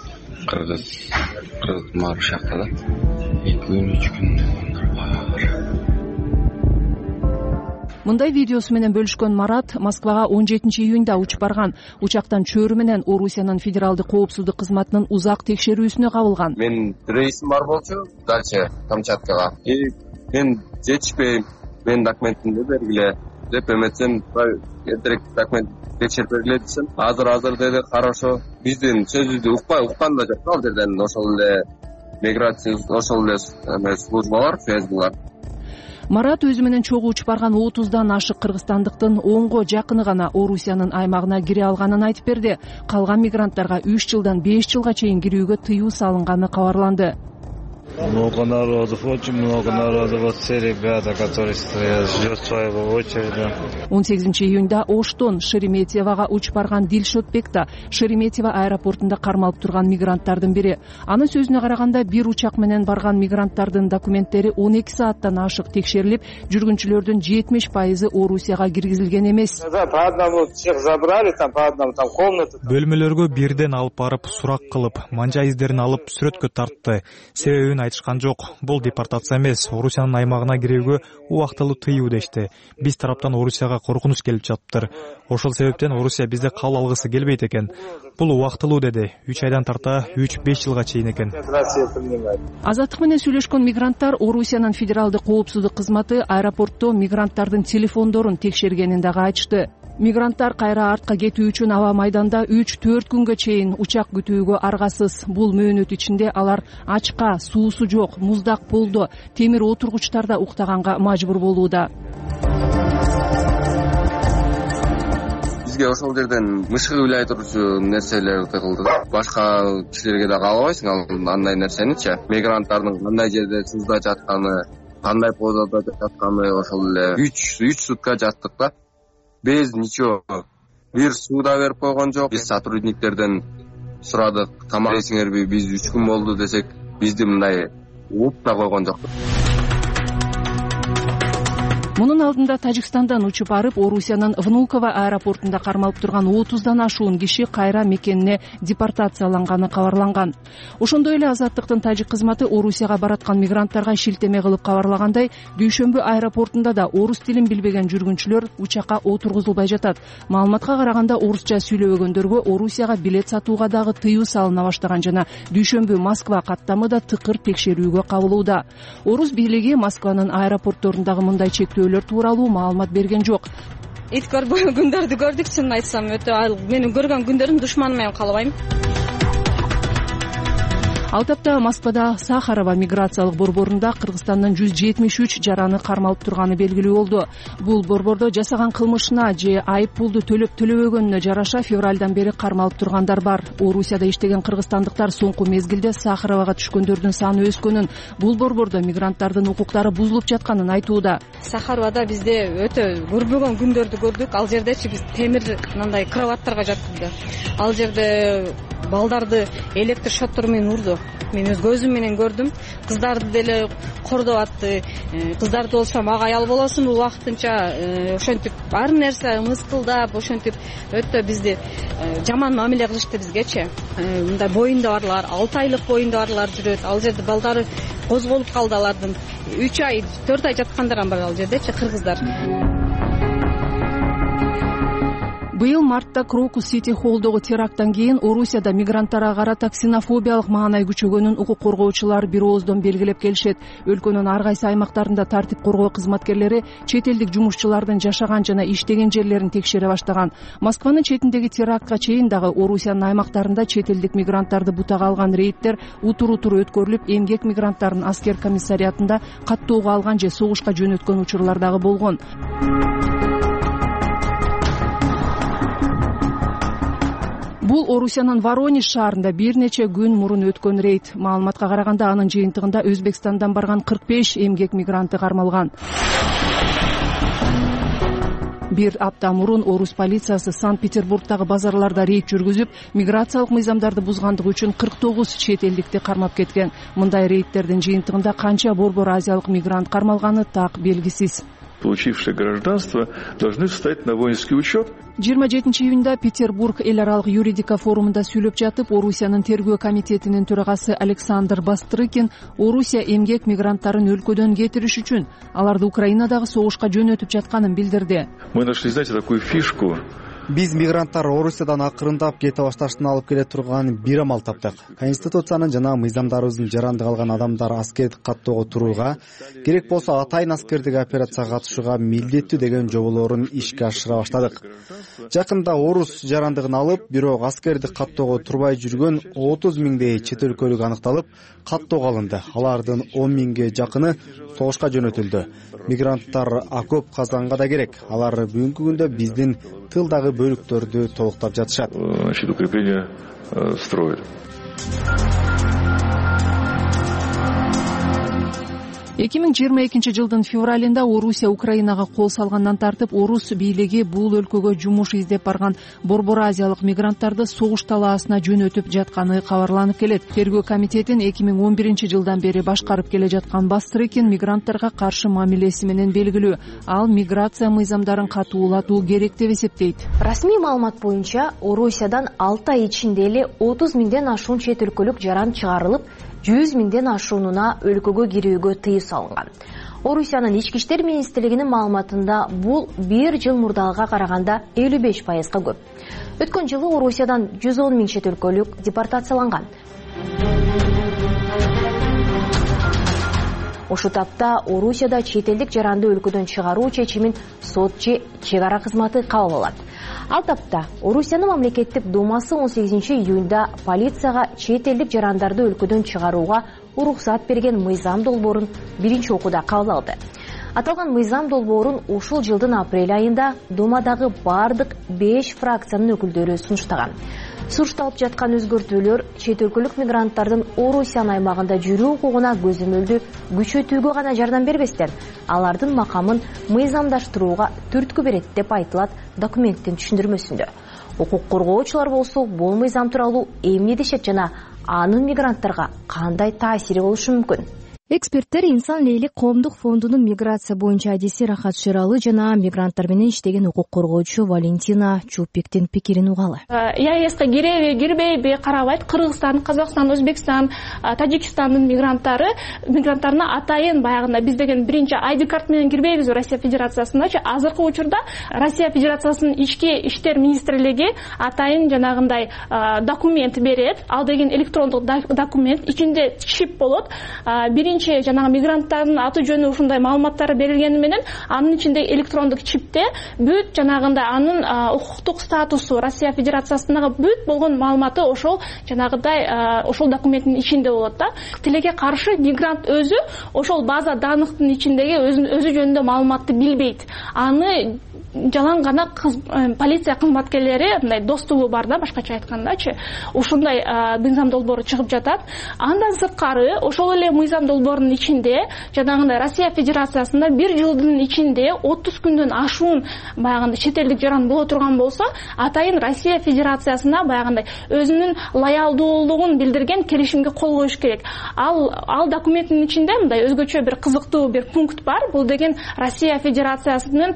кыргыз кыргыздар шакта да. эки күн үч күн Мындай видеосу менен бөлүшкөн Марат Москвага он жетинчи июнда учуп барган. Учактан чөөрү менен Орусиянын федералдык коопсуздук кызматынын узак текшерүүсүнө кабылган. Мен рейсим бар болчу, дальше Камчаткага. И мен жетишпей, мен документимди бергиле деп эметсем, эртерээк документ текшерип бергиле десем, азыр азыр деди, хорошо. Биздин сөзүбүздү укпай, уккан да жок, ал жерден ошол эле миграция, ошол эле службалар, фезбулар. Марат өзү менен чогуу учуп барган отуздан ашык кыргызстандыктын онго жакыны гана Орусиянын аймагына кире алганын айтып берди. Калган мигранттарга үч жылдан беш жылга чейин кирүүгө тыюу салынганы кабарланды. Много народов, очень много народов. Вот все ребята, которые стоят, ждет своего очереди. он сегизинчи июнда Оштон Шереметьевого учуп барган Дилшотбек да Шереметьево аэропортунда кармалып турган мигранттардын бири. Анын сөзүнө караганда, бир учак менен барган мигранттардын документтери он эки сааттан ашык текшерилип, жүргүнчүлөрдүн жетимиш пайызы Орусияга киргизилген эмес. Да, по одному всех забрали, там по одному там комнату. Бөлмөлөргө бирден алып барып, сурак кылып, манжа издерин алып сүрөткө тартты. Себебин айтышкан жок. Бул депортация эмес, Орусиянын аймагына кирүүгө убактылуу тыюу дешти. Биз тараптан Орусияга коркунуч келип жатыптыр. Ошол себептен Орусия бизде кабыл алгысы келбейт экен. Бул убактылуу деди. үч айдан тарта үч беш жылга чейин экен. Азаттык менен сүйлөшкөн мигранттар Орусиянын федералдык коопсуздук кызматы аэропортто мигранттардын телефондорун текшергенин дагы айтышты. Мигранттар кайра артка кетүү үчүн аба майданда үч төрт күнгө чейин учак күтүүгө аргасыз. Бул мөөнөт ичинде алар ачка, суусу жок, муздак полдо, темир отургучтарда уктаганга мажбур болууда. Бизге ошол жерден мышыгы ыйлай турчу нерселер тыгылды да. Башка кишилерге да каалабайсың андай нерсеничи. Мигранттардын кандай жерде сузда жатканы, кандай позада жатканы ошол эле үч сутка жаттык да. Без ничего. Бир суда берип койгон жок. Биз сотрудниктерден сурадык, тамак жейсиңерби, биз үч күн болду десек, бизди мындай ууп да койгон жок. мунун алдында Тажикстандан учуп барып Орусиянын Внуково аэропортунда кармалып турган отуздан ашуун киши кайра мекенине депортацияланганы кабарланган. Ошондой эле Азаттыктын тажик кызматы Орусияга бараткан мигранттарга шилтеме кылып кабарлагандай, дүйшөмбү аэропортунда да орус тилин билбеген жүргүнчүлөр учакка отургузулбай жатат. Маалыматка караганда орусча сүйлөбөгөндөргө Орусияга билет сатууга дагы тыюу салына баштаган жана дүйшөмбү Москва каттамы да тыкыр текшерүүгө кабылууда. Орус бийлиги Москванын аэропортторундагы мындай чектөөлөр тууралуу маалымат берген жок. Ит көрбөгөн күндөрдү көрдүк, чынын айтсам, өтө менин көргөн күндөрүм душманым менен калбайм. Ал тапта Москвада Сахарова миграциялык борборунда Кыргызстандын жүз жетимиш үч жараны кармалып турганы белгилүү болду. Бул борбордо жасаган кылмышына же айып пулду төлөп төлөбөгөнүнө жараша февралдан бери кармалып тургандар бар. Орусияда иштеген кыргызстандыктар соңку мезгилде Сахаровага түшкөндөрдүн саны өскөнүн, бул борбордо мигранттардын укуктары бузулуп жатканын айтууда. Сахаровада бизде өтө көрбөгөн күндөрдү көрдүк. Ал жердечи биз темир мындай кроваттарга жаткызды. Ал жерде балдарды электр шоттор менен урду. Мен өз көзүм менен көрдүм. Кыздарды деле кордоп атты. Кыздарды болсо мага аял болосуң бул убактынча ошентип ар нерсе мыскылдап, ошентип өтө бизди жаман мамиле кылышты бизгечи. Мындай боюнда барлар, алты айлык боюнда барлар жүрөт. Ал жерде балдары козголуп калды, алардын үч ай, төрт ай жаткандар бар ал жердечи кыргыздар. Быйыл мартта Крокус Сити холлдогу теракттан кийин Орусияда мигранттарга карата ксенофобиялык маанай күчөгөнүн укук коргоочулар бир ооздон белгилеп келишет. Өлкөнүн ар кайсы аймактарында тартип коргоо кызматкерлери чет элдик жумушчулардын жашаган жана иштеген жерлерин текшере баштаган. Москванын четиндеги терактка чейин дагы Орусиянын аймактарында чет элдик мигранттарды бутага алган рейдтер утур-утур өткөрүлүп, эмгек мигранттарын аскер комиссариатында каттоого алган же согушка жөнөткөн учурлар дагы болгон. Бул Орусиянын Воронеж шаарында бир нече күн мурун өткөн рейд. Маалыматка караганда анын жыйынтыгында Өзбекстандан барган кырк беш эмгек мигранты кармалган. Бир апта мурун орус полициясы Санкт-Петербургдагы базарларда рейд жүргүзүп, миграциялык мыйзамдарды бузгандыгы үчүн кырк тогуз чет элдикти кармап кеткен. Мындай рейдтердин жыйынтыгында канча борбор азиялык мигрант кармалганы так белгисиз. Получившие гражданство должны встать на воинский учет. жыйырма жетинчи июнда Петербург эл аралык юридика форумунда сүйлөп жатып, Орусиянын тергөө комитетинин төрагасы Александр Бастрыкин Орусия эмгек мигранттарын өлкөдөн кетириш үчүн аларды Украинадагы согушка жөнөтүп жатканын билдирди. Мы нашли, знаете, такую фишку. Биз мигранттар Орусиядан акырындап кете башташын алып келе турган бир амал таптык. Конституциянын жана мыйзамдарыбыздын жарандык алган адамдар аскердик каттоого турууга, керек болсо атайын аскердик операцияга катышууга милдеттүү деген жоболорун ишке ашыра баштадык. Жакында орус жарандыгын алып, бирок аскердик каттоого турбай жүргөн отуз миңдей чет өлкөлүк аныкталып, каттоого алынды. Алардын он миңге жакыны согушка жөнөтүлдү. Мигранттар окоп казганга да керек. Алар бүгүнкү күндө биздин тылдагы бөлүктөрдү толуктап жатышат. Значит, укрепление строят. эки миң жыйырма экинчи жылдын февралында Орусия Украинага кол салгандан тартып, орус бийлиги бул өлкөгө жумуш издеп барган борбор азиялык мигранттарды согуш талаасына жөнөтүп жатканы кабарланып келет. Тергөө комитетин эки миң он биринчи жылдан бери башкарып келе жаткан Бастрыкин мигранттарга каршы мамилеси менен белгилүү. Ал миграция мыйзамдарын катуулатуу керек деп эсептейт. Расмий маалымат боюнча Орусиядан алты ай ичинде эле отуз миңден ашуун чет өлкөлүк жаран чыгарылып, жүз миңден ашуунуна өлкөгө кирүүгө тыюу салынган. Орусиянын ички иштер министрлигинин маалыматында бул бир жыл мурдагыга караганда элүү беш пайызга көп. Өткөн жылы Орусиядан жүз он миң чет өлкөлүк депортацияланган. Ошол тапта Орусияда чет элдик жаранды өлкөдөн чыгаруу чечимин сот же чек ара кызматы кабыл алат. Ал тапта Орусиянын мамлекеттик думасы он сегизинчи июнда полицияга чет элдик жарандарды өлкөдөн чыгарууга уруксат берген мыйзам долбоорун биринчи окууда кабыл алды. Аталган мыйзам долбоорун ушул жылдын апрель айында Думадагы бардык беш фракциянын өкүлдөрү сунуштаган. Сурушталып жаткан өзгөртүүлөр чет өлкөлүк мигранттардын Орусиянын аймагында жүрүү укугуна көзөмөлдү күчөтүүгө гана жардам бербестен, алардын макамын мыйзамдаштырууга түрткү берет деп айтылат документтин түшүндүрмөсүндө. Укук коргоочулар болсо бул мыйзам тууралуу эмне дешет жана анын мигранттарга кандай таасири болушу мүмкүн? Эксперттер Инсан Лейлик коомдук фондунун миграция боюнча адиси Рахат Шералы жана мигранттар менен иштеген укук коргоочу Валентина Чупиктин пикирин угалы. ЕАЭСке киреби, кирбейби карабайт. Кыргызстан, Казакстан, Өзбекстан, Тажикстандын мигранттары мигранттарына атайын баягында биз деген биринчи ай ди карт менен кирбейбиз Россия Федерациясындачы. Азыркы учурда Россия Федерациясынын ички иштер министрлиги атайын жанагындай документ берет. Ал деген электрондук документ, ичинде чип болот. Биринчи жанагы мигранттардын аты жөнү ушундай маалыматтары берилгени менен анын ичинде электрондук чипте бүт жанагындай анын укуктук статусу Россия Федерациясындагы бүт болгон маалыматы ошол жанагыдай ошол документтин ичинде болот да. Тилекке каршы мигрант өзү ошол база данныктын ичиндеги өзү жөнүндө маалыматты билбейт. Аны жалаң гана полиция кызматкерлери мындай достугу бар да, башкача айткандачы. Ушундай мыйзам долбоору чыгып жатат. Андан сырткары ошол эле мыйзам долбоорунун ичинде жанагындай Россия Федерациясында бир жылдын ичинде отуз күндөн ашуун баягындай чет элдик жаран боло турган болсо, атайын Россия Федерациясына баягындай өзүнүн лоялдуулугун билдирген келишимге кол коюш керек. Ал ал документтин ичинде мындай өзгөчө бир кызыктуу бир пункт бар. Бул деген Россия Федерациясынын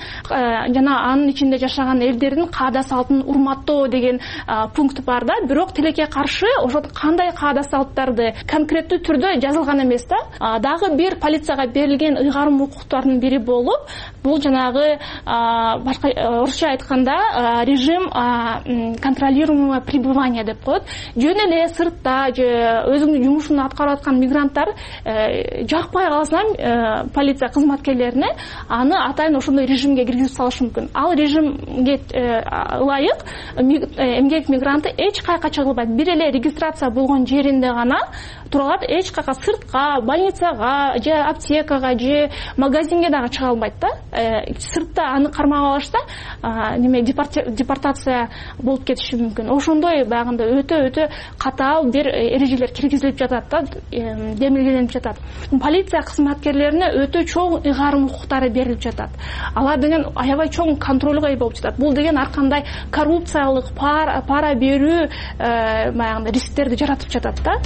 анын ичинде жашаган элдердин каада салтын урматтоо деген пункт бар да. Бирок тилекке каршы ошол кандай каада салттарды конкреттүү түрдө жазылган эмес да. Дагы бир полицияга берилген ыйгарым укуктардын бири болуп, бул жанагы башка орусча айтканда режим контролируемого пребывания деп коет. Жөн эле сыртта же өзүнүн жумушун аткарып аткан мигранттар жакпай калса полиция кызматкерлерине аны атайын ошондой режимге киргизип салышы мүмкүн. Ал режимге ылайык эмгек мигранты эч кайка чыгылбайт. Бир эле регистрация болгон жеринде гана тура алат. Эч кайка сыртка, больницага же аптекага же магазинге дагы чыга албайт да. Сыртта аны кармап алышта неме депортация болуп кетиши мүмкүн. Ошондой баягында өтө өтө катаал бир эрежелер киргизилип жатат да, демилгеленип жатат. Полиция кызматкерлерине өтө чоң ыйгарым укуктары берилип жатат. Алар деген аябай чоң контролго ээ болуп жатат. Бул деген ар кандай коррупциялык пара, пара берүү баягында рисктерди жаратып жатат да.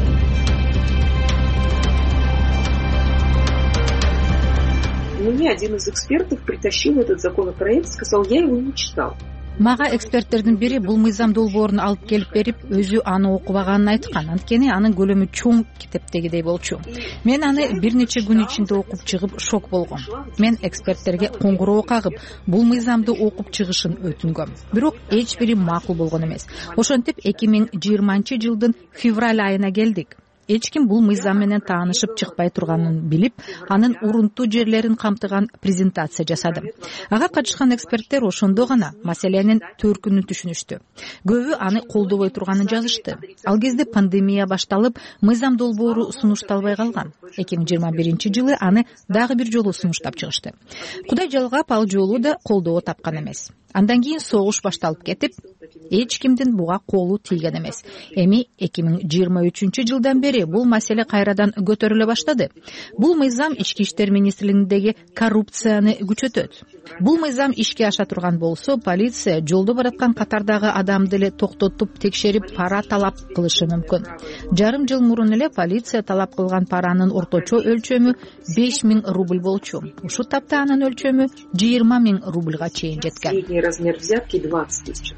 Мне один из экспертов притащил этот законопроект, сказал, я его не читал. Мага эксперттердин бири бул мыйзам долбоорун алып келип берип, өзү аны окубаганын айткан. Анткени анын көлөмү чоң китептегидей болчу. Мен аны бир нече күн ичинде окуп чыгып шок болгом. Мен эксперттерге коңгуроо кагып, бул мыйзамды окуп чыгышын өтүнгөм. Бирок эч бири макул болгон эмес. Ошентип эки миң жыйырманчы жылдын февраль айына келдик. Эч ким бул мыйзам менен таанышып чыкпай турганын билип, анын урунтуу жерлерин камтыган презентация жасадым. Ага катышкан эксперттер ошондо гана маселенин төркүнүн түшүнүштү. Көбү аны колдобой турганын жазышты. Ал кезде пандемия башталып, мыйзам долбоору сунушталбай калган. эки миң жыйырма биринчи жылы аны дагы бир жолу сунуштап чыгышты. Кудай жалгап, ал жолу да колдоо тапкан эмес. Андан кийин согуш башталып кетип, эч кимдин буга колу тийген эмес. Эми эки миң жыйырма үчүнчү жылдан бери бул маселе кайрадан көтөрүлө баштады. Бул мыйзам ички иштер министрлигиндеги коррупцияны күчөтөт. Бул мыйзам ишке аша турган болсо, полиция жолдо бараткан катардагы адамды эле токтотуп текшерип пара талап кылышы мүмкүн. Жарым жыл мурун эле полиция талап кылган паранын орточо өлчөмү беш миң рубль болчу. Ушул тапта анын өлчөмү жыйырма миң рубльга чейин жеткен. Размер взятки двадцать тысяч.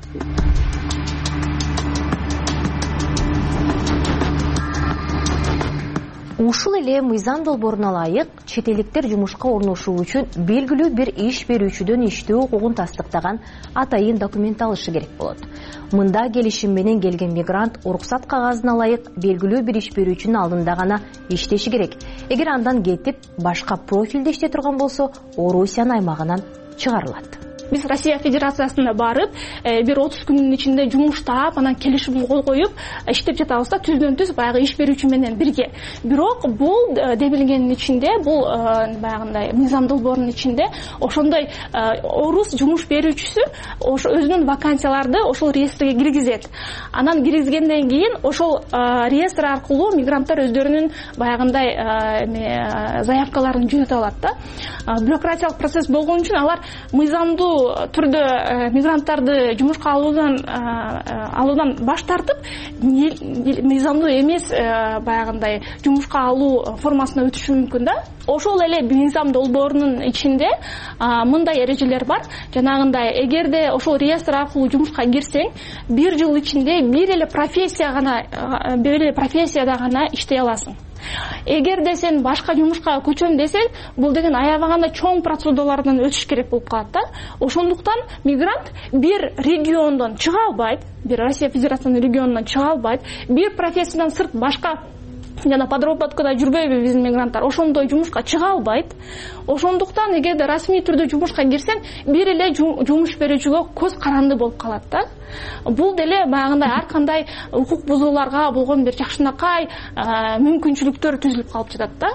Ушул эле мыйзам долбооруна ылайык чет элдиктер жумушка орношуу үчүн белгилүү бир иш берүүчүдөн иштөө укугун тастыктаган атайын документ алышы керек болот. Мында келишим менен келген мигрант уруксат кагазына ылайык белгилүү бир иш берүүчүнүн алдында гана иштеши керек. Эгер андан кетип башка профилде иштей турган болсо, Орусиянын аймагынан чыгарылат. Биз Россия Федерациясына барып, бир отуз күнүн ичинде жумуштап, анан келишимге кол коюп, иштеп жатабыз да, түздөн түз баягы иш берүүчү менен бирге. Бирок бул демилгенин ичинде, бул баягындай мыйзам долбоорунун ичинде ошондой орус жумуш берүүчүсү ошо өзүнүн вакансияларды ошол реестрге киргизет. Анан киргизгенден кийин ошол реестр аркылуу мигранттар өздөрүнүн баягындай заявкаларын жөнөтө алат да. Бюрократиялык процесс болгон үчүн алар мыйзамдуу ушул түрдө мигранттарды жумушка алуудан алуудан баш тартып мыйзамдуу эмес баягындай жумушка алуу формасына өтүшү мүмкүн да. Ошол эле мыйзам долбоорунун ичинде мындай эрежелер бар. Жанагындай эгерде ошол реестр аркылуу жумушка кирсең, бир жыл ичинде бир эле профессия гана бир эле профессияда гана иштей аласың. Эгерде сен башка жумушка көчөм десең, бул деген аябаганда чоң процедуралардан өтүш керек болуп калат да. Ошондуктан мигрант бир региондон чыга албайт, бир Россия Федерациянын регионунан чыга албайт, бир профессиядан сырт башка жана подработкада жүрбөйбү биздин мигранттар, ошондой жумушка чыга албайт. Ошондуктан эгерде расмий түрдө жумушка кирсең, бир эле жумуш берүүчүгө көз каранды болуп калат да. Бул деле баягындай ар кандай укук бузууларга болгон бир жакшынакай мүмкүнчүлүктөр түзүлүп калып жатат да.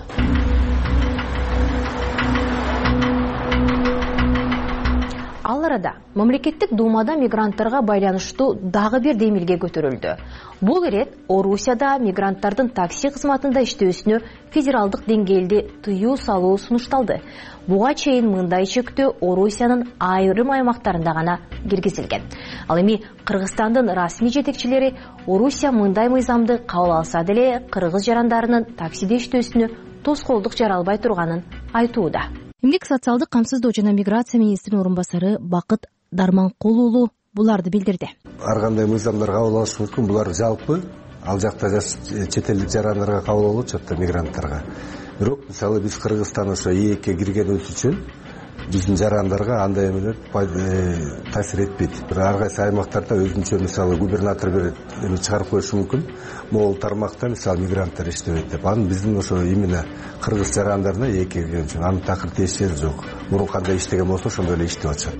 Ал арада мамлекеттик думада мигранттарга байланыштуу дагы бир демилге көтөрүлдү. Бул ирет Орусияда мигранттардын такси кызматында иштөөсүнө федералдык деңгээлде тыюу салуу сунушталды. Буга чейин мындай чектөө Орусиянын айрым аймактарында гана киргизилген. Ал эми Кыргызстандын расмий жетекчилери Орусия мындай мыйзамды кабыл алса деле кыргыз жарандарынын таксиде иштөөсүнө тоскоолдук жаралбай турганын айтууда. Эмгек социалдык камсыздоо жана миграция министринин орун басары Бакыт Дарманкул уулу буларды билдирди. Ар кандай мыйзамдар кабыл алышы мүмкүн, булар жалпы ал жакта чет элдик жарандарга кабыл болот, жакта мигранттарга. Бирок мисалы биз Кыргызстан ошо ээкке киргенибиз үчүн биздин жарандарга андай эмелер таасир этпейт. Ар кайсы аймактарда өзүнчө мисалы губернатор бир эме чыгарып коюшу мүмкүн. Могул тармакта мисалы мигранттар иштебейт деп. Анын биздин ошо именно кыргыз жарандарына ээкке кирген үчүн анын такыр тиешеси жок. Мурун кандай иштеген болсо ошондой эле иштеп атышат.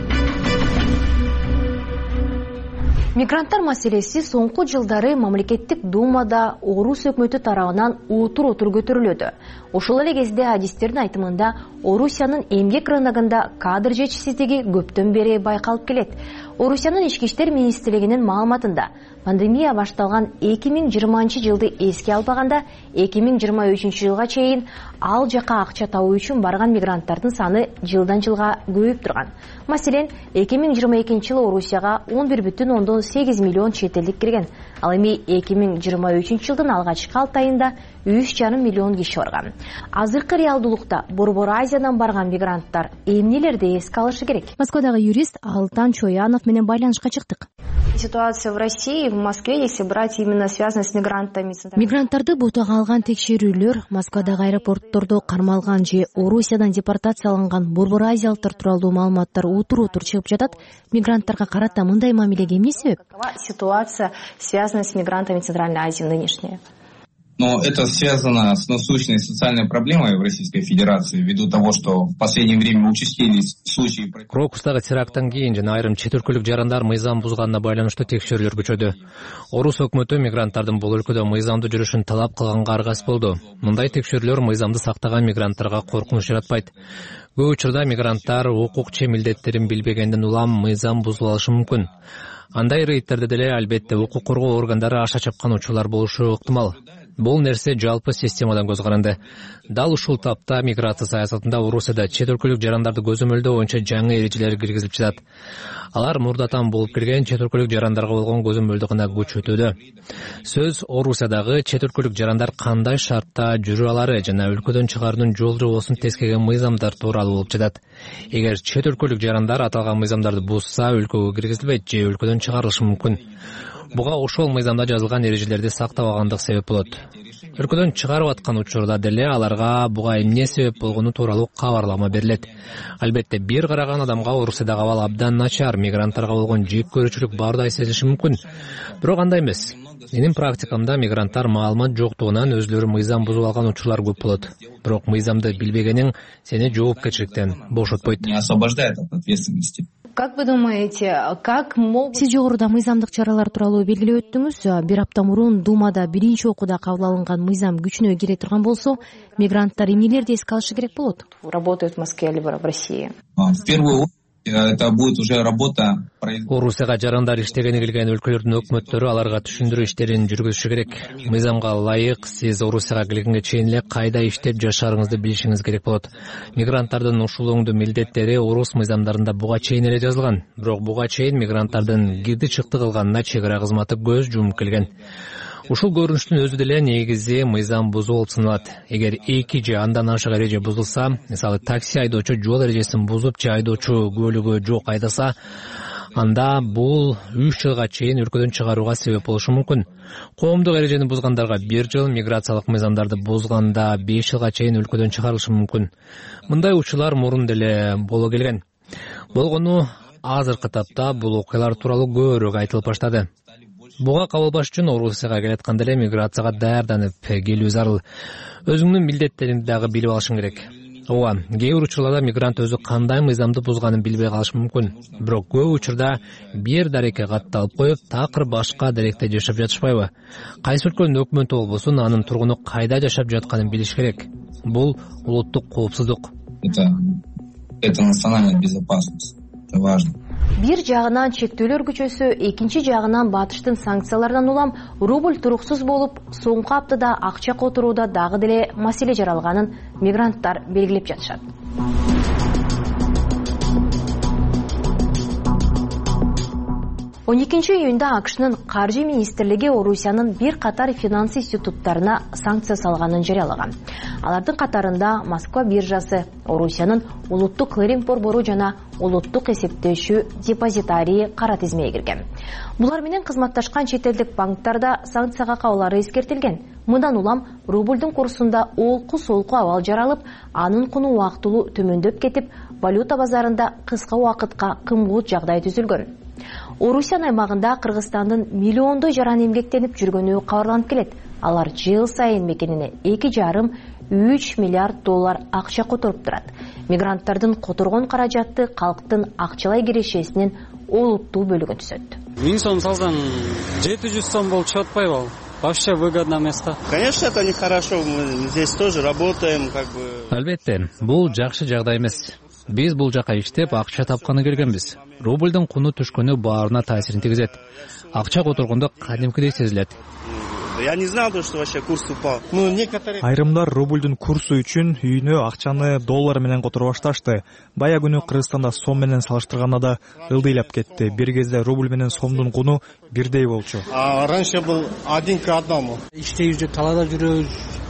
Мигранттар маселеси соңку жылдары мамлекеттик думада Орус өкмөтү тарабынан утур-утур көтөрүлөдү. Ошол эле кезде адистердин айтымында Орусиянын эмгек рыногунда кадр жетишсиздиги көптөн бери байкалып келет. Орусиянын ички иштер министрлигинин маалыматында пандемия башталган эки миң жыйырманчы жылды эске албаганда эки миң жыйырма үчүнчү жылга чейин ал жака акча табуу үчүн барган мигранттардын саны жылдан жылга көбөйүп турган. Маселен, эки миң жыйырма экинчи жылы Орусияга он бир бүтүн ондон сегиз миллион чет элдик кирген. Ал эми эки миң жыйырма үчүнчү жылдын алгачкы алты айында үч жарым миллион киши барган. Азыркы реалдуулукта Борбор Азиядан барган мигранттар эмнелерди эске алышы керек? Москвадагы юрист Алтан Чоянов менен байланышка чыктык. Ситуация в России, в Москве, если брать именно связанная с мигрантами. Мигранттарды бутага алган текшерүүлөр Москвадагы аэропорттордо кармалган же Орусиядан депортацияланган Борбор Азиялыктар тууралуу маалыматтар утур-утур чыгып жатат. Мигранттарга карата мындай мамилеге эмне себеп? Ситуация, связанная с мигрантами Центральной Азии нынешняя. Но это связано с насущной социальной проблемой в Российской Федерации, ввиду того, что в последнее время участились случаи... Крокустагы теракттан кийин жана айрым чет өлкөлүк жарандар мыйзам бузганына байланыштуу текшерүүлөр күчөдү. Орус өкмөтү мигранттардын бул өлкөдө мыйзамдуу жүрүшүн талап кылганга аргасыз болду. Мындай текшерүүлөр мыйзамды сактаган мигранттарга коркунуч жаратпайт. Көп учурда мигранттар укук чемилдеттерин билбегенден улам мыйзам бузулуп алышы мүмкүн. Андай рейдтерде деле албетте укук коргоо органдары аша чапкан учурлар болушу ыктымал. Бул нерсе жалпы системадан көз каранды. Дал ушул тапта миграция саясатында Орусияда чет өлкөлүк жарандарды көзөмөлдөө боюнча жаңы эрежелер киргизилип жатат. Алар мурдатан болуп келген чет өлкөлүк жарандарга болгон көзөмөлдү гана күчөтүүдө. Сөз Орусиядагы чет өлкөлүк жарандар кандай шартта жүрө алары жана өлкөдөн чыгаруунун жол жобосун тескеген мыйзамдар тууралуу болуп жатат. Эгер чет өлкөлүк жарандар аталган мыйзамдарды бузса, өлкөгө киргизилбейт же өлкөдөн чыгарылышы мүмкүн. Буга ошол мыйзамда жазылган эрежелерди сактабагандык себеп болот. Өлкөдөн чыгарып аткан учурда деле аларга буга эмне себеп болгону тууралуу кабарлама берилет. Албетте бир караган адамга Орусиядагы абал абдан начар, мигранттарга болгон жек көрүүчүлүк баардай сезилиши мүмкүн. Бирок андай эмес. Менин практикамда мигранттар маалымат жоктугунан өзлөрү мыйзам бузуп алган учурлар көп болот. Бирок мыйзамды билбегениң сени жоопкерчиликтен бошотпойт. Не освобождает от ответственности. Как вы думаете, как могут... Сиз жогоруда мыйзамдык чаралар тууралуу белгилеп өттүңүз. Бир апта мурун Думада биринчи окууда кабыл алынган мыйзам күчүнө кире турган болсо, мигранттар эмнелерди эске алышы керек болот? Работают в Москве либо в России. В первую это будет уже работа. Орусияга жарандар иштегени келген өлкөлөрдүн өкмөттөрү аларга түшүндүрүү иштерин жүргүзүшү керек. Мыйзамга ылайык сиз Орусияга келгенге чейин эле кайда иштеп жашаарыңызды билишиңиз керек болот. Мигранттардын ушул оңдуу милдеттери орус мыйзамдарында буга чейин эле жазылган. Бирок буга чейин мигранттардын кирди чыкты кылганына чек ара кызматы көз жумуп келген. Ушул көрүнүштүн өзү деле негизи мыйзам бузуу болуп саналат. Эгер эки же андан ашык эреже бузулса, мисалы такси айдоочу жол эрежесин бузуп же айдоочу көлүгү жок айдаса, анда бул үч жылга чейин өлкөдөн чыгарууга себеп болушу мүмкүн. Коомдук эрежени бузгандарга бир жыл, миграциялык мыйзамдарды бузганда беш жылга чейин өлкөдөн чыгарылышы мүмкүн. Мындай учурлар мурун деле боло келген. Болгону азыркы тапта бул окуялар тууралуу көбүрөөк айтылып баштады. Буга кабылбаш үчүн Орусияга келатканда эле миграцияга даярданып келүү зарыл. Өзүңдүн милдеттериңди дагы билип алышың керек. Ооба, кээ бир учурларда мигрант өзү кандай мыйзамды бузганын билбей калышы мүмкүн. Бирок көп учурда бир дарекке катталып коюп, такыр башка даректе жашап жатышпайбы? Кайсы өлкөнүн өкмөтү болбосун, анын тургуну кайда жашап жатканын билиш керек. Бул улуттук коопсуздук. Это это национальная безопасность. Это важно. Бир жагынан чектөөлөр күчөсө, экинчи жагынан батыштын санкциялардан улам рубль туруксуз болуп, соңку аптада акча которууда дагы деле маселе жаралганын мигранттар белгилеп жатышат. он экинчи июнда АКШнын каржы министрлиги Орусиянын бир катар финанс институттарына санкция салганын жарыялаган. Алардын катарында Москва биржасы, Орусиянын улуттук клиринг борбору жана улуттук эсептөөчү депозитарии кара тизмеге кирген. Булар менен кызматташкан чет элдик банктарда санкцияга кабылары эскертилген. Мындан улам рубльдун курсунда олку-солку абал жаралып, анын куну убактылуу төмөндөп кетип, валюта базарында кыска убакытка кымбат жагдай түзүлгөн. Орусия аймагында Кыргызстандын миллиондой жаран эмгектенип жүргөнү кабарланып келет. Алар жыл сайын мекенине эки жарым үч миллиард доллар акча которуп турат. Мигранттардын которгон каражаты калктын акчалай кирешесинин олуттуу бөлүгүн түзөт. миң сом салсаң жети жүз сом болуп чыгып атпайбы? Вообще выгодно место. Конечно, это нехорошо. Мы здесь тоже работаем, как бы. Албетте, бул жакшы жагдай эмес. Биз бул жака иштеп акча тапканы келгенбиз. Рубльдун куну түшкөнү баарына таасирин тийгизет. Акча которгондо кадимкидей сезилет. Я не знал, что вообще курс упал. Айрымдар рубльдун курсу үчүн үйүнө акчаны доллар менен которо башташты. Бая күнү Кыргызстанда сом менен салыштырганда да ылдыйлап кетти. Бир кезде рубль менен сомдун куну бирдей болчу. А раньше был один к одному. Иштейбиз деп талаада жүрөбүз.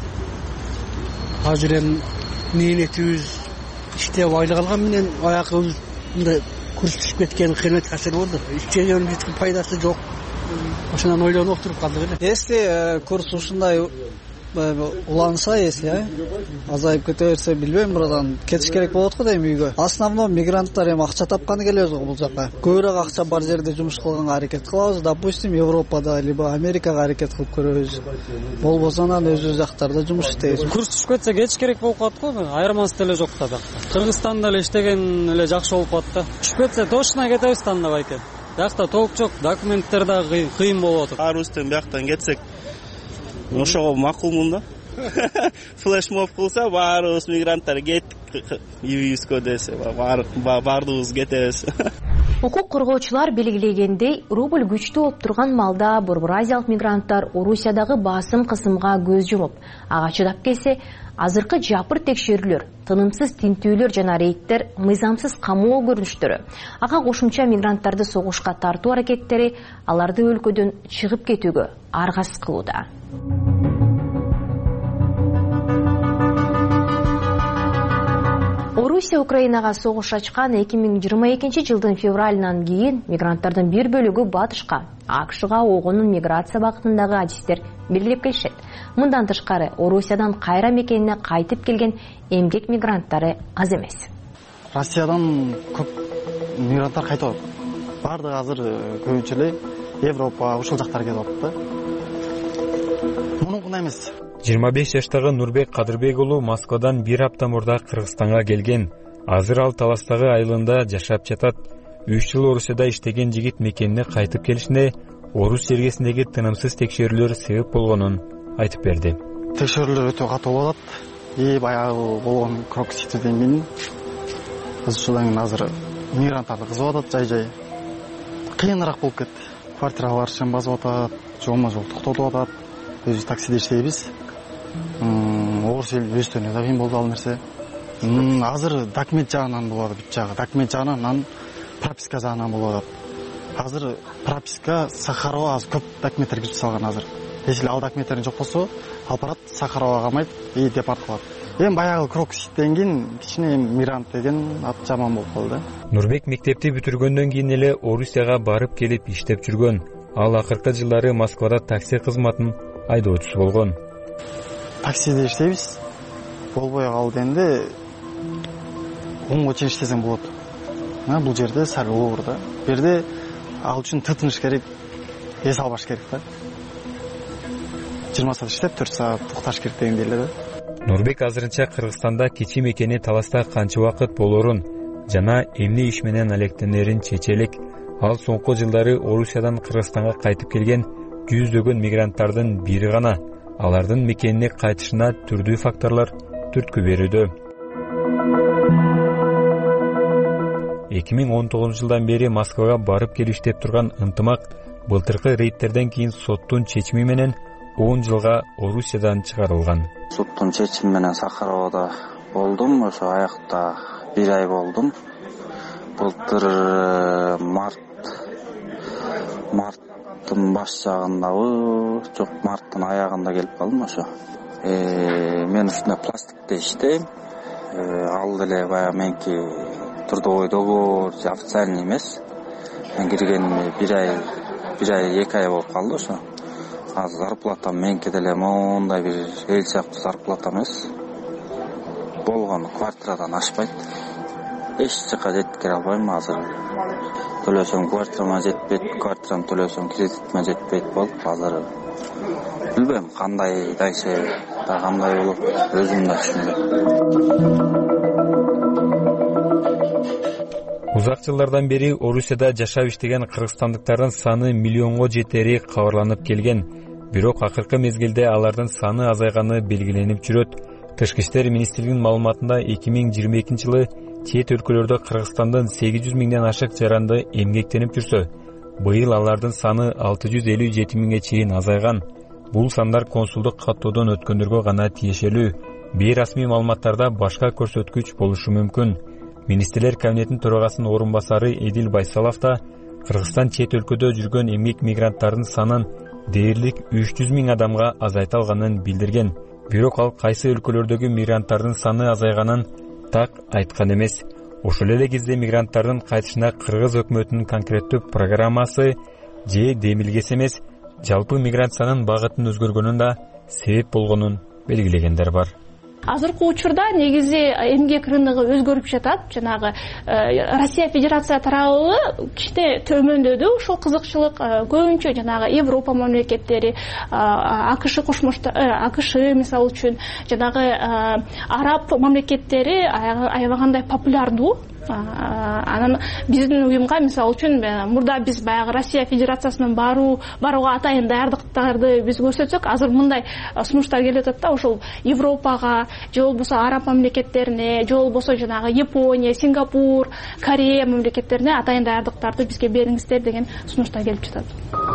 Азыр эми мээнетибиз иштеп айлык алган менен аякыбыз мындай курс түшүп кеткен кыймет касыр болду. Иштегенин эч пайдасы жок. Ошондон ойлонуп туруп калдык эле. Если курс ушундай уланса, если азайып кете берсе, билбейм, братан, кетиш керек болот го дейм үйгө. Основном мигранттар эми акча тапканы келебиз го бул жака. Көбүрөөк акча бар жерде жумуш кылганга аракет кылабыз. Допустим, Европада либо Америкага аракет кылып көрөбүз. Болбосо анан өзүбүз жактарда жумуш иштейбиз. Курс түшүп кетсе, кетиш керек болуп калат го. Айырмасы деле жок да жакта. Кыргызстанда эле иштеген эле жакшы болуп калат да. Түшүп кетсе, точно кетебиз тандабай экен. Бияқта толк жок, документтер да кыйын болуп атат. Арустан бияктан кетсек, ошого макулмун да. Флешмоб кылса, баарыбыз мигранттар кеттик, үйүбүзгө десе, баардыгыбыз кетебиз. Укук коргоочулар белгилегендей, рубль күчтүү болуп турган малда Борбор-азиялык мигранттар Орусиядагы басым кысымга көз жумуп, ага чыдап келсе, азыркы жапыр текшерүүлөр, тынымсыз тинтүүлөр жана рейдтер, мыйзамсыз камоо көрүнүштөрү, ага кошумча мигранттарды согушка тартуу аракеттери аларды өлкөдөн чыгып кетүүгө аргасыз кылууда. Орусия Украинага согуш ачкан эки миң жыйырма экинчи жылдын февралынан кийин мигранттардын бир бөлүгү батышка, АКШга огонун миграция багытындагы адистер белгилеп келишет. Мындан тышкары Орусиядан кайра мекенине кайтып келген эмгек мигранттары аз эмес. Россиядан көп мигранттар кайтып атат. Бардыгы азыр көбүнчө эле Европа, ушул жактарга келип атат да. Мунун кына эмес. жыйырма беш жаштагы Нурбек Кадырбек уулу Москвадан бир апта мурда Кыргызстанга келген. Азыр ал Таластагы айылында жашап жатат. үч жыл Орусияда иштеген жигит мекенине кайтып келишине Орус жергесиндеги тынымсыз текшерүүлөр себеп болгонун айтып берди. Текшерүүлөр өтө катуу болот. И баягы болгон крокситиден менен біз жылдан азыр мигранттарды кызып атат, жай жай кыйыныраак болуп кетти. Квартиралар ишен басып атат, жолма жол токтотуп атат. Өзүбүз таксиде иштейбиз. Орус эл өстөнө да кыйын болду ал нерсе. Азыр документ жагынан болуп атат, бүт жагы. Документ жагынан, анан прописка жагынан болуп атат. Азыр прописка Сахарова азыр көп документтер киргизип салган азыр. Если ал документтерин жок болсо, алып барат Сахаровага камайт, и депорт кылат. Эми баягы крокситтен кийин кичине мигрант деген ат жаман болуп калды. Нурбек мектепти бүтүргөндөн кийин эле Орусияга барып келип иштеп жүргөн. Ал акыркы жылдары Москвада такси кызматын айдоочусу болгон. Таксиде иштейбиз. Болбой калды энди. онго чейин иштесең болот. Бул жерде сал оор да. Бу жерде ал үчүн тытыныш керек, эс албаш керек да. жыйырма саат иштеп, төрт саат токтош керек дегендей эле да. Нурбек азырынча Кыргызстанда кичи мекени таласта канча убакыт болорун жана эмне иш менен алектенерин чече элек. Ал соңку жылдары Орусиядан Кыргызстанга кайтып келген жүздөгөн мигранттардын бири гана. Алардын мекенине кайтышына түрдүү факторлор түрткү берүүдө. эки миң он тогузунчу жылдан бери Москвага барып келип иштеп турган ынтымак былтыркы рейдтерден кийин соттун чечими менен он жылга Орусиядан чыгарылган. Соттун чечими менен Сахаровада болдум, ошо аякта бир ай болдум. Былтыр март марттын баш жагындабы, жок марттын аягында келип калдым ошо. Э мен ушундай пластикте иштейм. Ал деле баягы менки трудовой договор официальный эмес. Мен киргениме бир ай, бир ай, эки ай болуп калды ошо. Азыр зарплатам менки деле мондай бир эл сыяктуу зарплата эмес. Болгону квартирадан ашпайт. Эч жака жеткире албайм азыр. Төлөсөм квартирама жетпейт, квартирамды төлөсөм кредитиме жетпейт болуп азыр. Билбейм кандай дайче, да кандай болуп, өзүм да түшүнбөйм. Узак жылдардан бери Орусияда жашап иштеген кыргызстандыктардын саны миллионго жетери кабарланып келген. Бирок акыркы мезгилде алардын саны азайганы белгиленип жүрөт. Тышкы иштер министрлигинин маалыматында эки миң жыйырма экинчи жылы чет өлкөлөрдө Кыргызстандын сегиз жүз миңден ашык жаранды эмгектенип жүрсө, быйыл алардын саны алты жүз элүү жети миңге чейин азайган. Бул сандар консулдук каттоодон өткөндөргө гана тиешелүү. Бейрасмий маалыматтарда башка көрсөткүч болушу мүмкүн. Министрлер кабинетинин төрагасынын орун басары Эдил Байсалов да Кыргызстан чет өлкөдө жүргөн эмгек мигранттардын санын дээрлик үч жүз миң адамга азайта алганын билдирген. Бирок ал кайсы өлкөлөрдөгү мигранттардын саны азайганын так айткан эмес. Ошол эле кезде мигранттардын кайтышына Кыргыз өкмөтүнүн конкреттүү программасы же демилгеси эмес, жалпы миграциянын багытын өзгөргөнүн да себеп болгонун белгилегендер бар. Азыркы учурда негизи эмгек рыногу өзгөрүп жатат. Жанагы Россия Федерация тарабы кичине төмөндөдү ушул кызыкчылык. Көбүнчө жанагы Европа мамлекеттери, АКШ кошмо АКШ мисалы үчүн жанагы араб мамлекеттери аябагандай популярдуу. Анан биздин уюмга мисалы үчүн мурда биз баягы Россия Федерациясынан баруу барууга атайын даярдыктарды биз көрсөтсөк, азыр мындай сунуштар келип атат да, ошол Европага, же болбосо араб мамлекеттерине, же болбосо жанагы Япония, Сингапур, Корея мамлекеттерине атайын даярдыктарды бизге бериңиздер деген сунуштар келип жатат.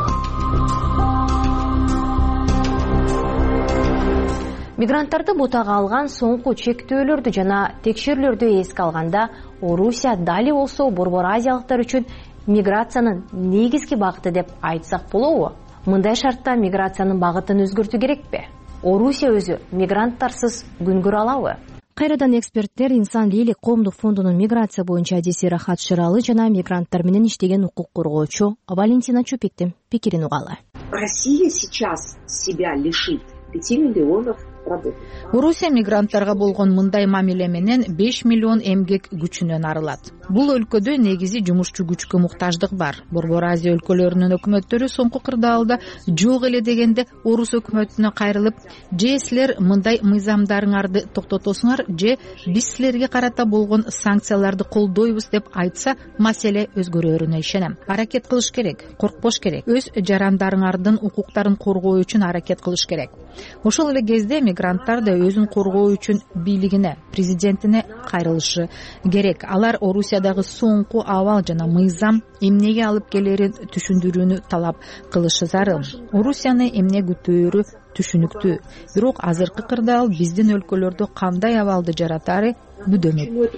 Мигранттарды бутага алган соңку чектөөлөрдү жана текшерүүлөрдү эске алганда, Орусия дали болсо Борбор Азиялыктар үчүн миграциянын негизги багыты деп айтсак болобу? Мындай шартта миграциянын багытын өзгөртүү керекпи? Орусия өзү мигранттарсыз күн көрө алабы? Кайрадан эксперттер Инсан Лили коомдук фондунун миграция боюнча адисери хатчыралы жана мигранттар менен иштеген укук коргоочу Валентина Чупиктин пикирин угалы. Россия сейчас себя лишит пяти миллионов. Орусия мигранттарга болгон мындай мамиле менен беш миллион эмгек күчүнөн арылат. Бул өлкөдө негизи жумушчу күчкө муктаждык бар. Борбор Азия өлкөлөрүнүн өкмөттөрү соңку кырдаалда жок эле дегенде Орус өкмөтүнө кайрылып, же силер мындай мыйзамдарыңарды токтотосуңар, же биз силерге карата болгон санкцияларды колдойбуз деп айтса, маселе өзгөрөрүнө ишенем. Аракет кылыш керек, коркпош керек. Өз жарандарыңардын укуктарын коргоо үчүн аракет кылыш керек. Ошол эле кезде мигранттар да өзүн коргоо үчүн бийлигине, президентине кайрылышы керек. Алар Орусияда орусиядагы соңку абал жана мыйзам эмнеге алып келерин түшүндүрүүнү талап кылышы зарыл. Орусияны эмне күтөөрү түшүнүктүү, бирок азыркы кырдаал биздин өлкөлөрдө кандай абалды жаратары бүдөмөк.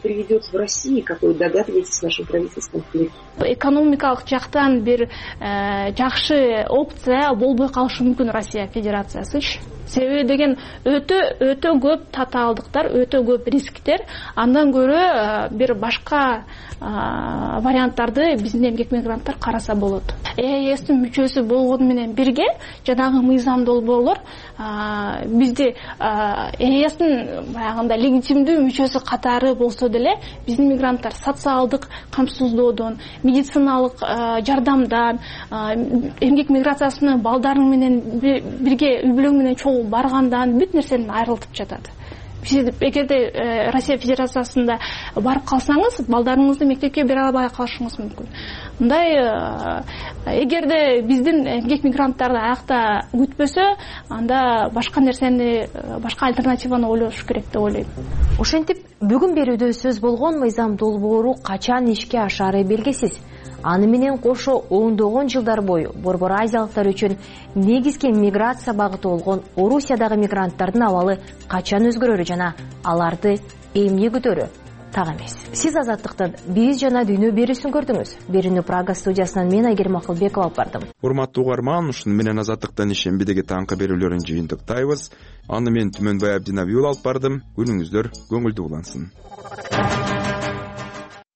Экономикалык жактан бир жакшы опция болбой калышы мүмкүн Россия Федерациясычы. Себеби деген өтө өтө көп татаалдыктар, өтө көп рисктер. Андан көрө бир башка варианттарды биздин эмгек мигранттар караса болот. ЭЭСтин мүчөсү болгону менен бирге жанагы мыйзам долбоорлор бизди ЭЭСтин баягында легитимдүү мүчөсү катары болсо деле биздин мигранттар социалдык камсыздоодон, медициналык жардамдан, эмгек миграциясына балдарың менен бирге үй бүлөң менен чогуу баргандан бүт нерседен айрылтып жатат. Эгерде Россия Федерациясында барып калсаңыз, балдарыңызды мектепке бере албай калышыңыз мүмкүн. Мындай эгерде биздин эмгек мигранттарды аякта күтпөсө, анда башка нерсени, башка альтернативаны ойлош керек деп ойлойм. Ошентип, бүгүн берүүдө сөз болгон мыйзам долбоору качан ишке ашары белгисиз. Аны менен кошо ондогон жылдар бою борбор азиялыктар үчүн негизги миграция багыты болгон Орусиядагы мигранттардын абалы качан өзгөрөрү жана аларды эмне күтөрү так эмес. Сиз Азаттыктын биз жана дүйнө берүүсүн көрдүңүз. Берүүнү Прага студиясынан мен Айгерим Акылбекова алып бардым. Урматтуу угарман, ушуну менен Азаттыктан ишембидеги таңкы берүүлөрүн жыйынтыктайбыз. Аны мен Түмөнбай Абдинаби алып бардым. Күнүңүздөр көңүлдүү улансын.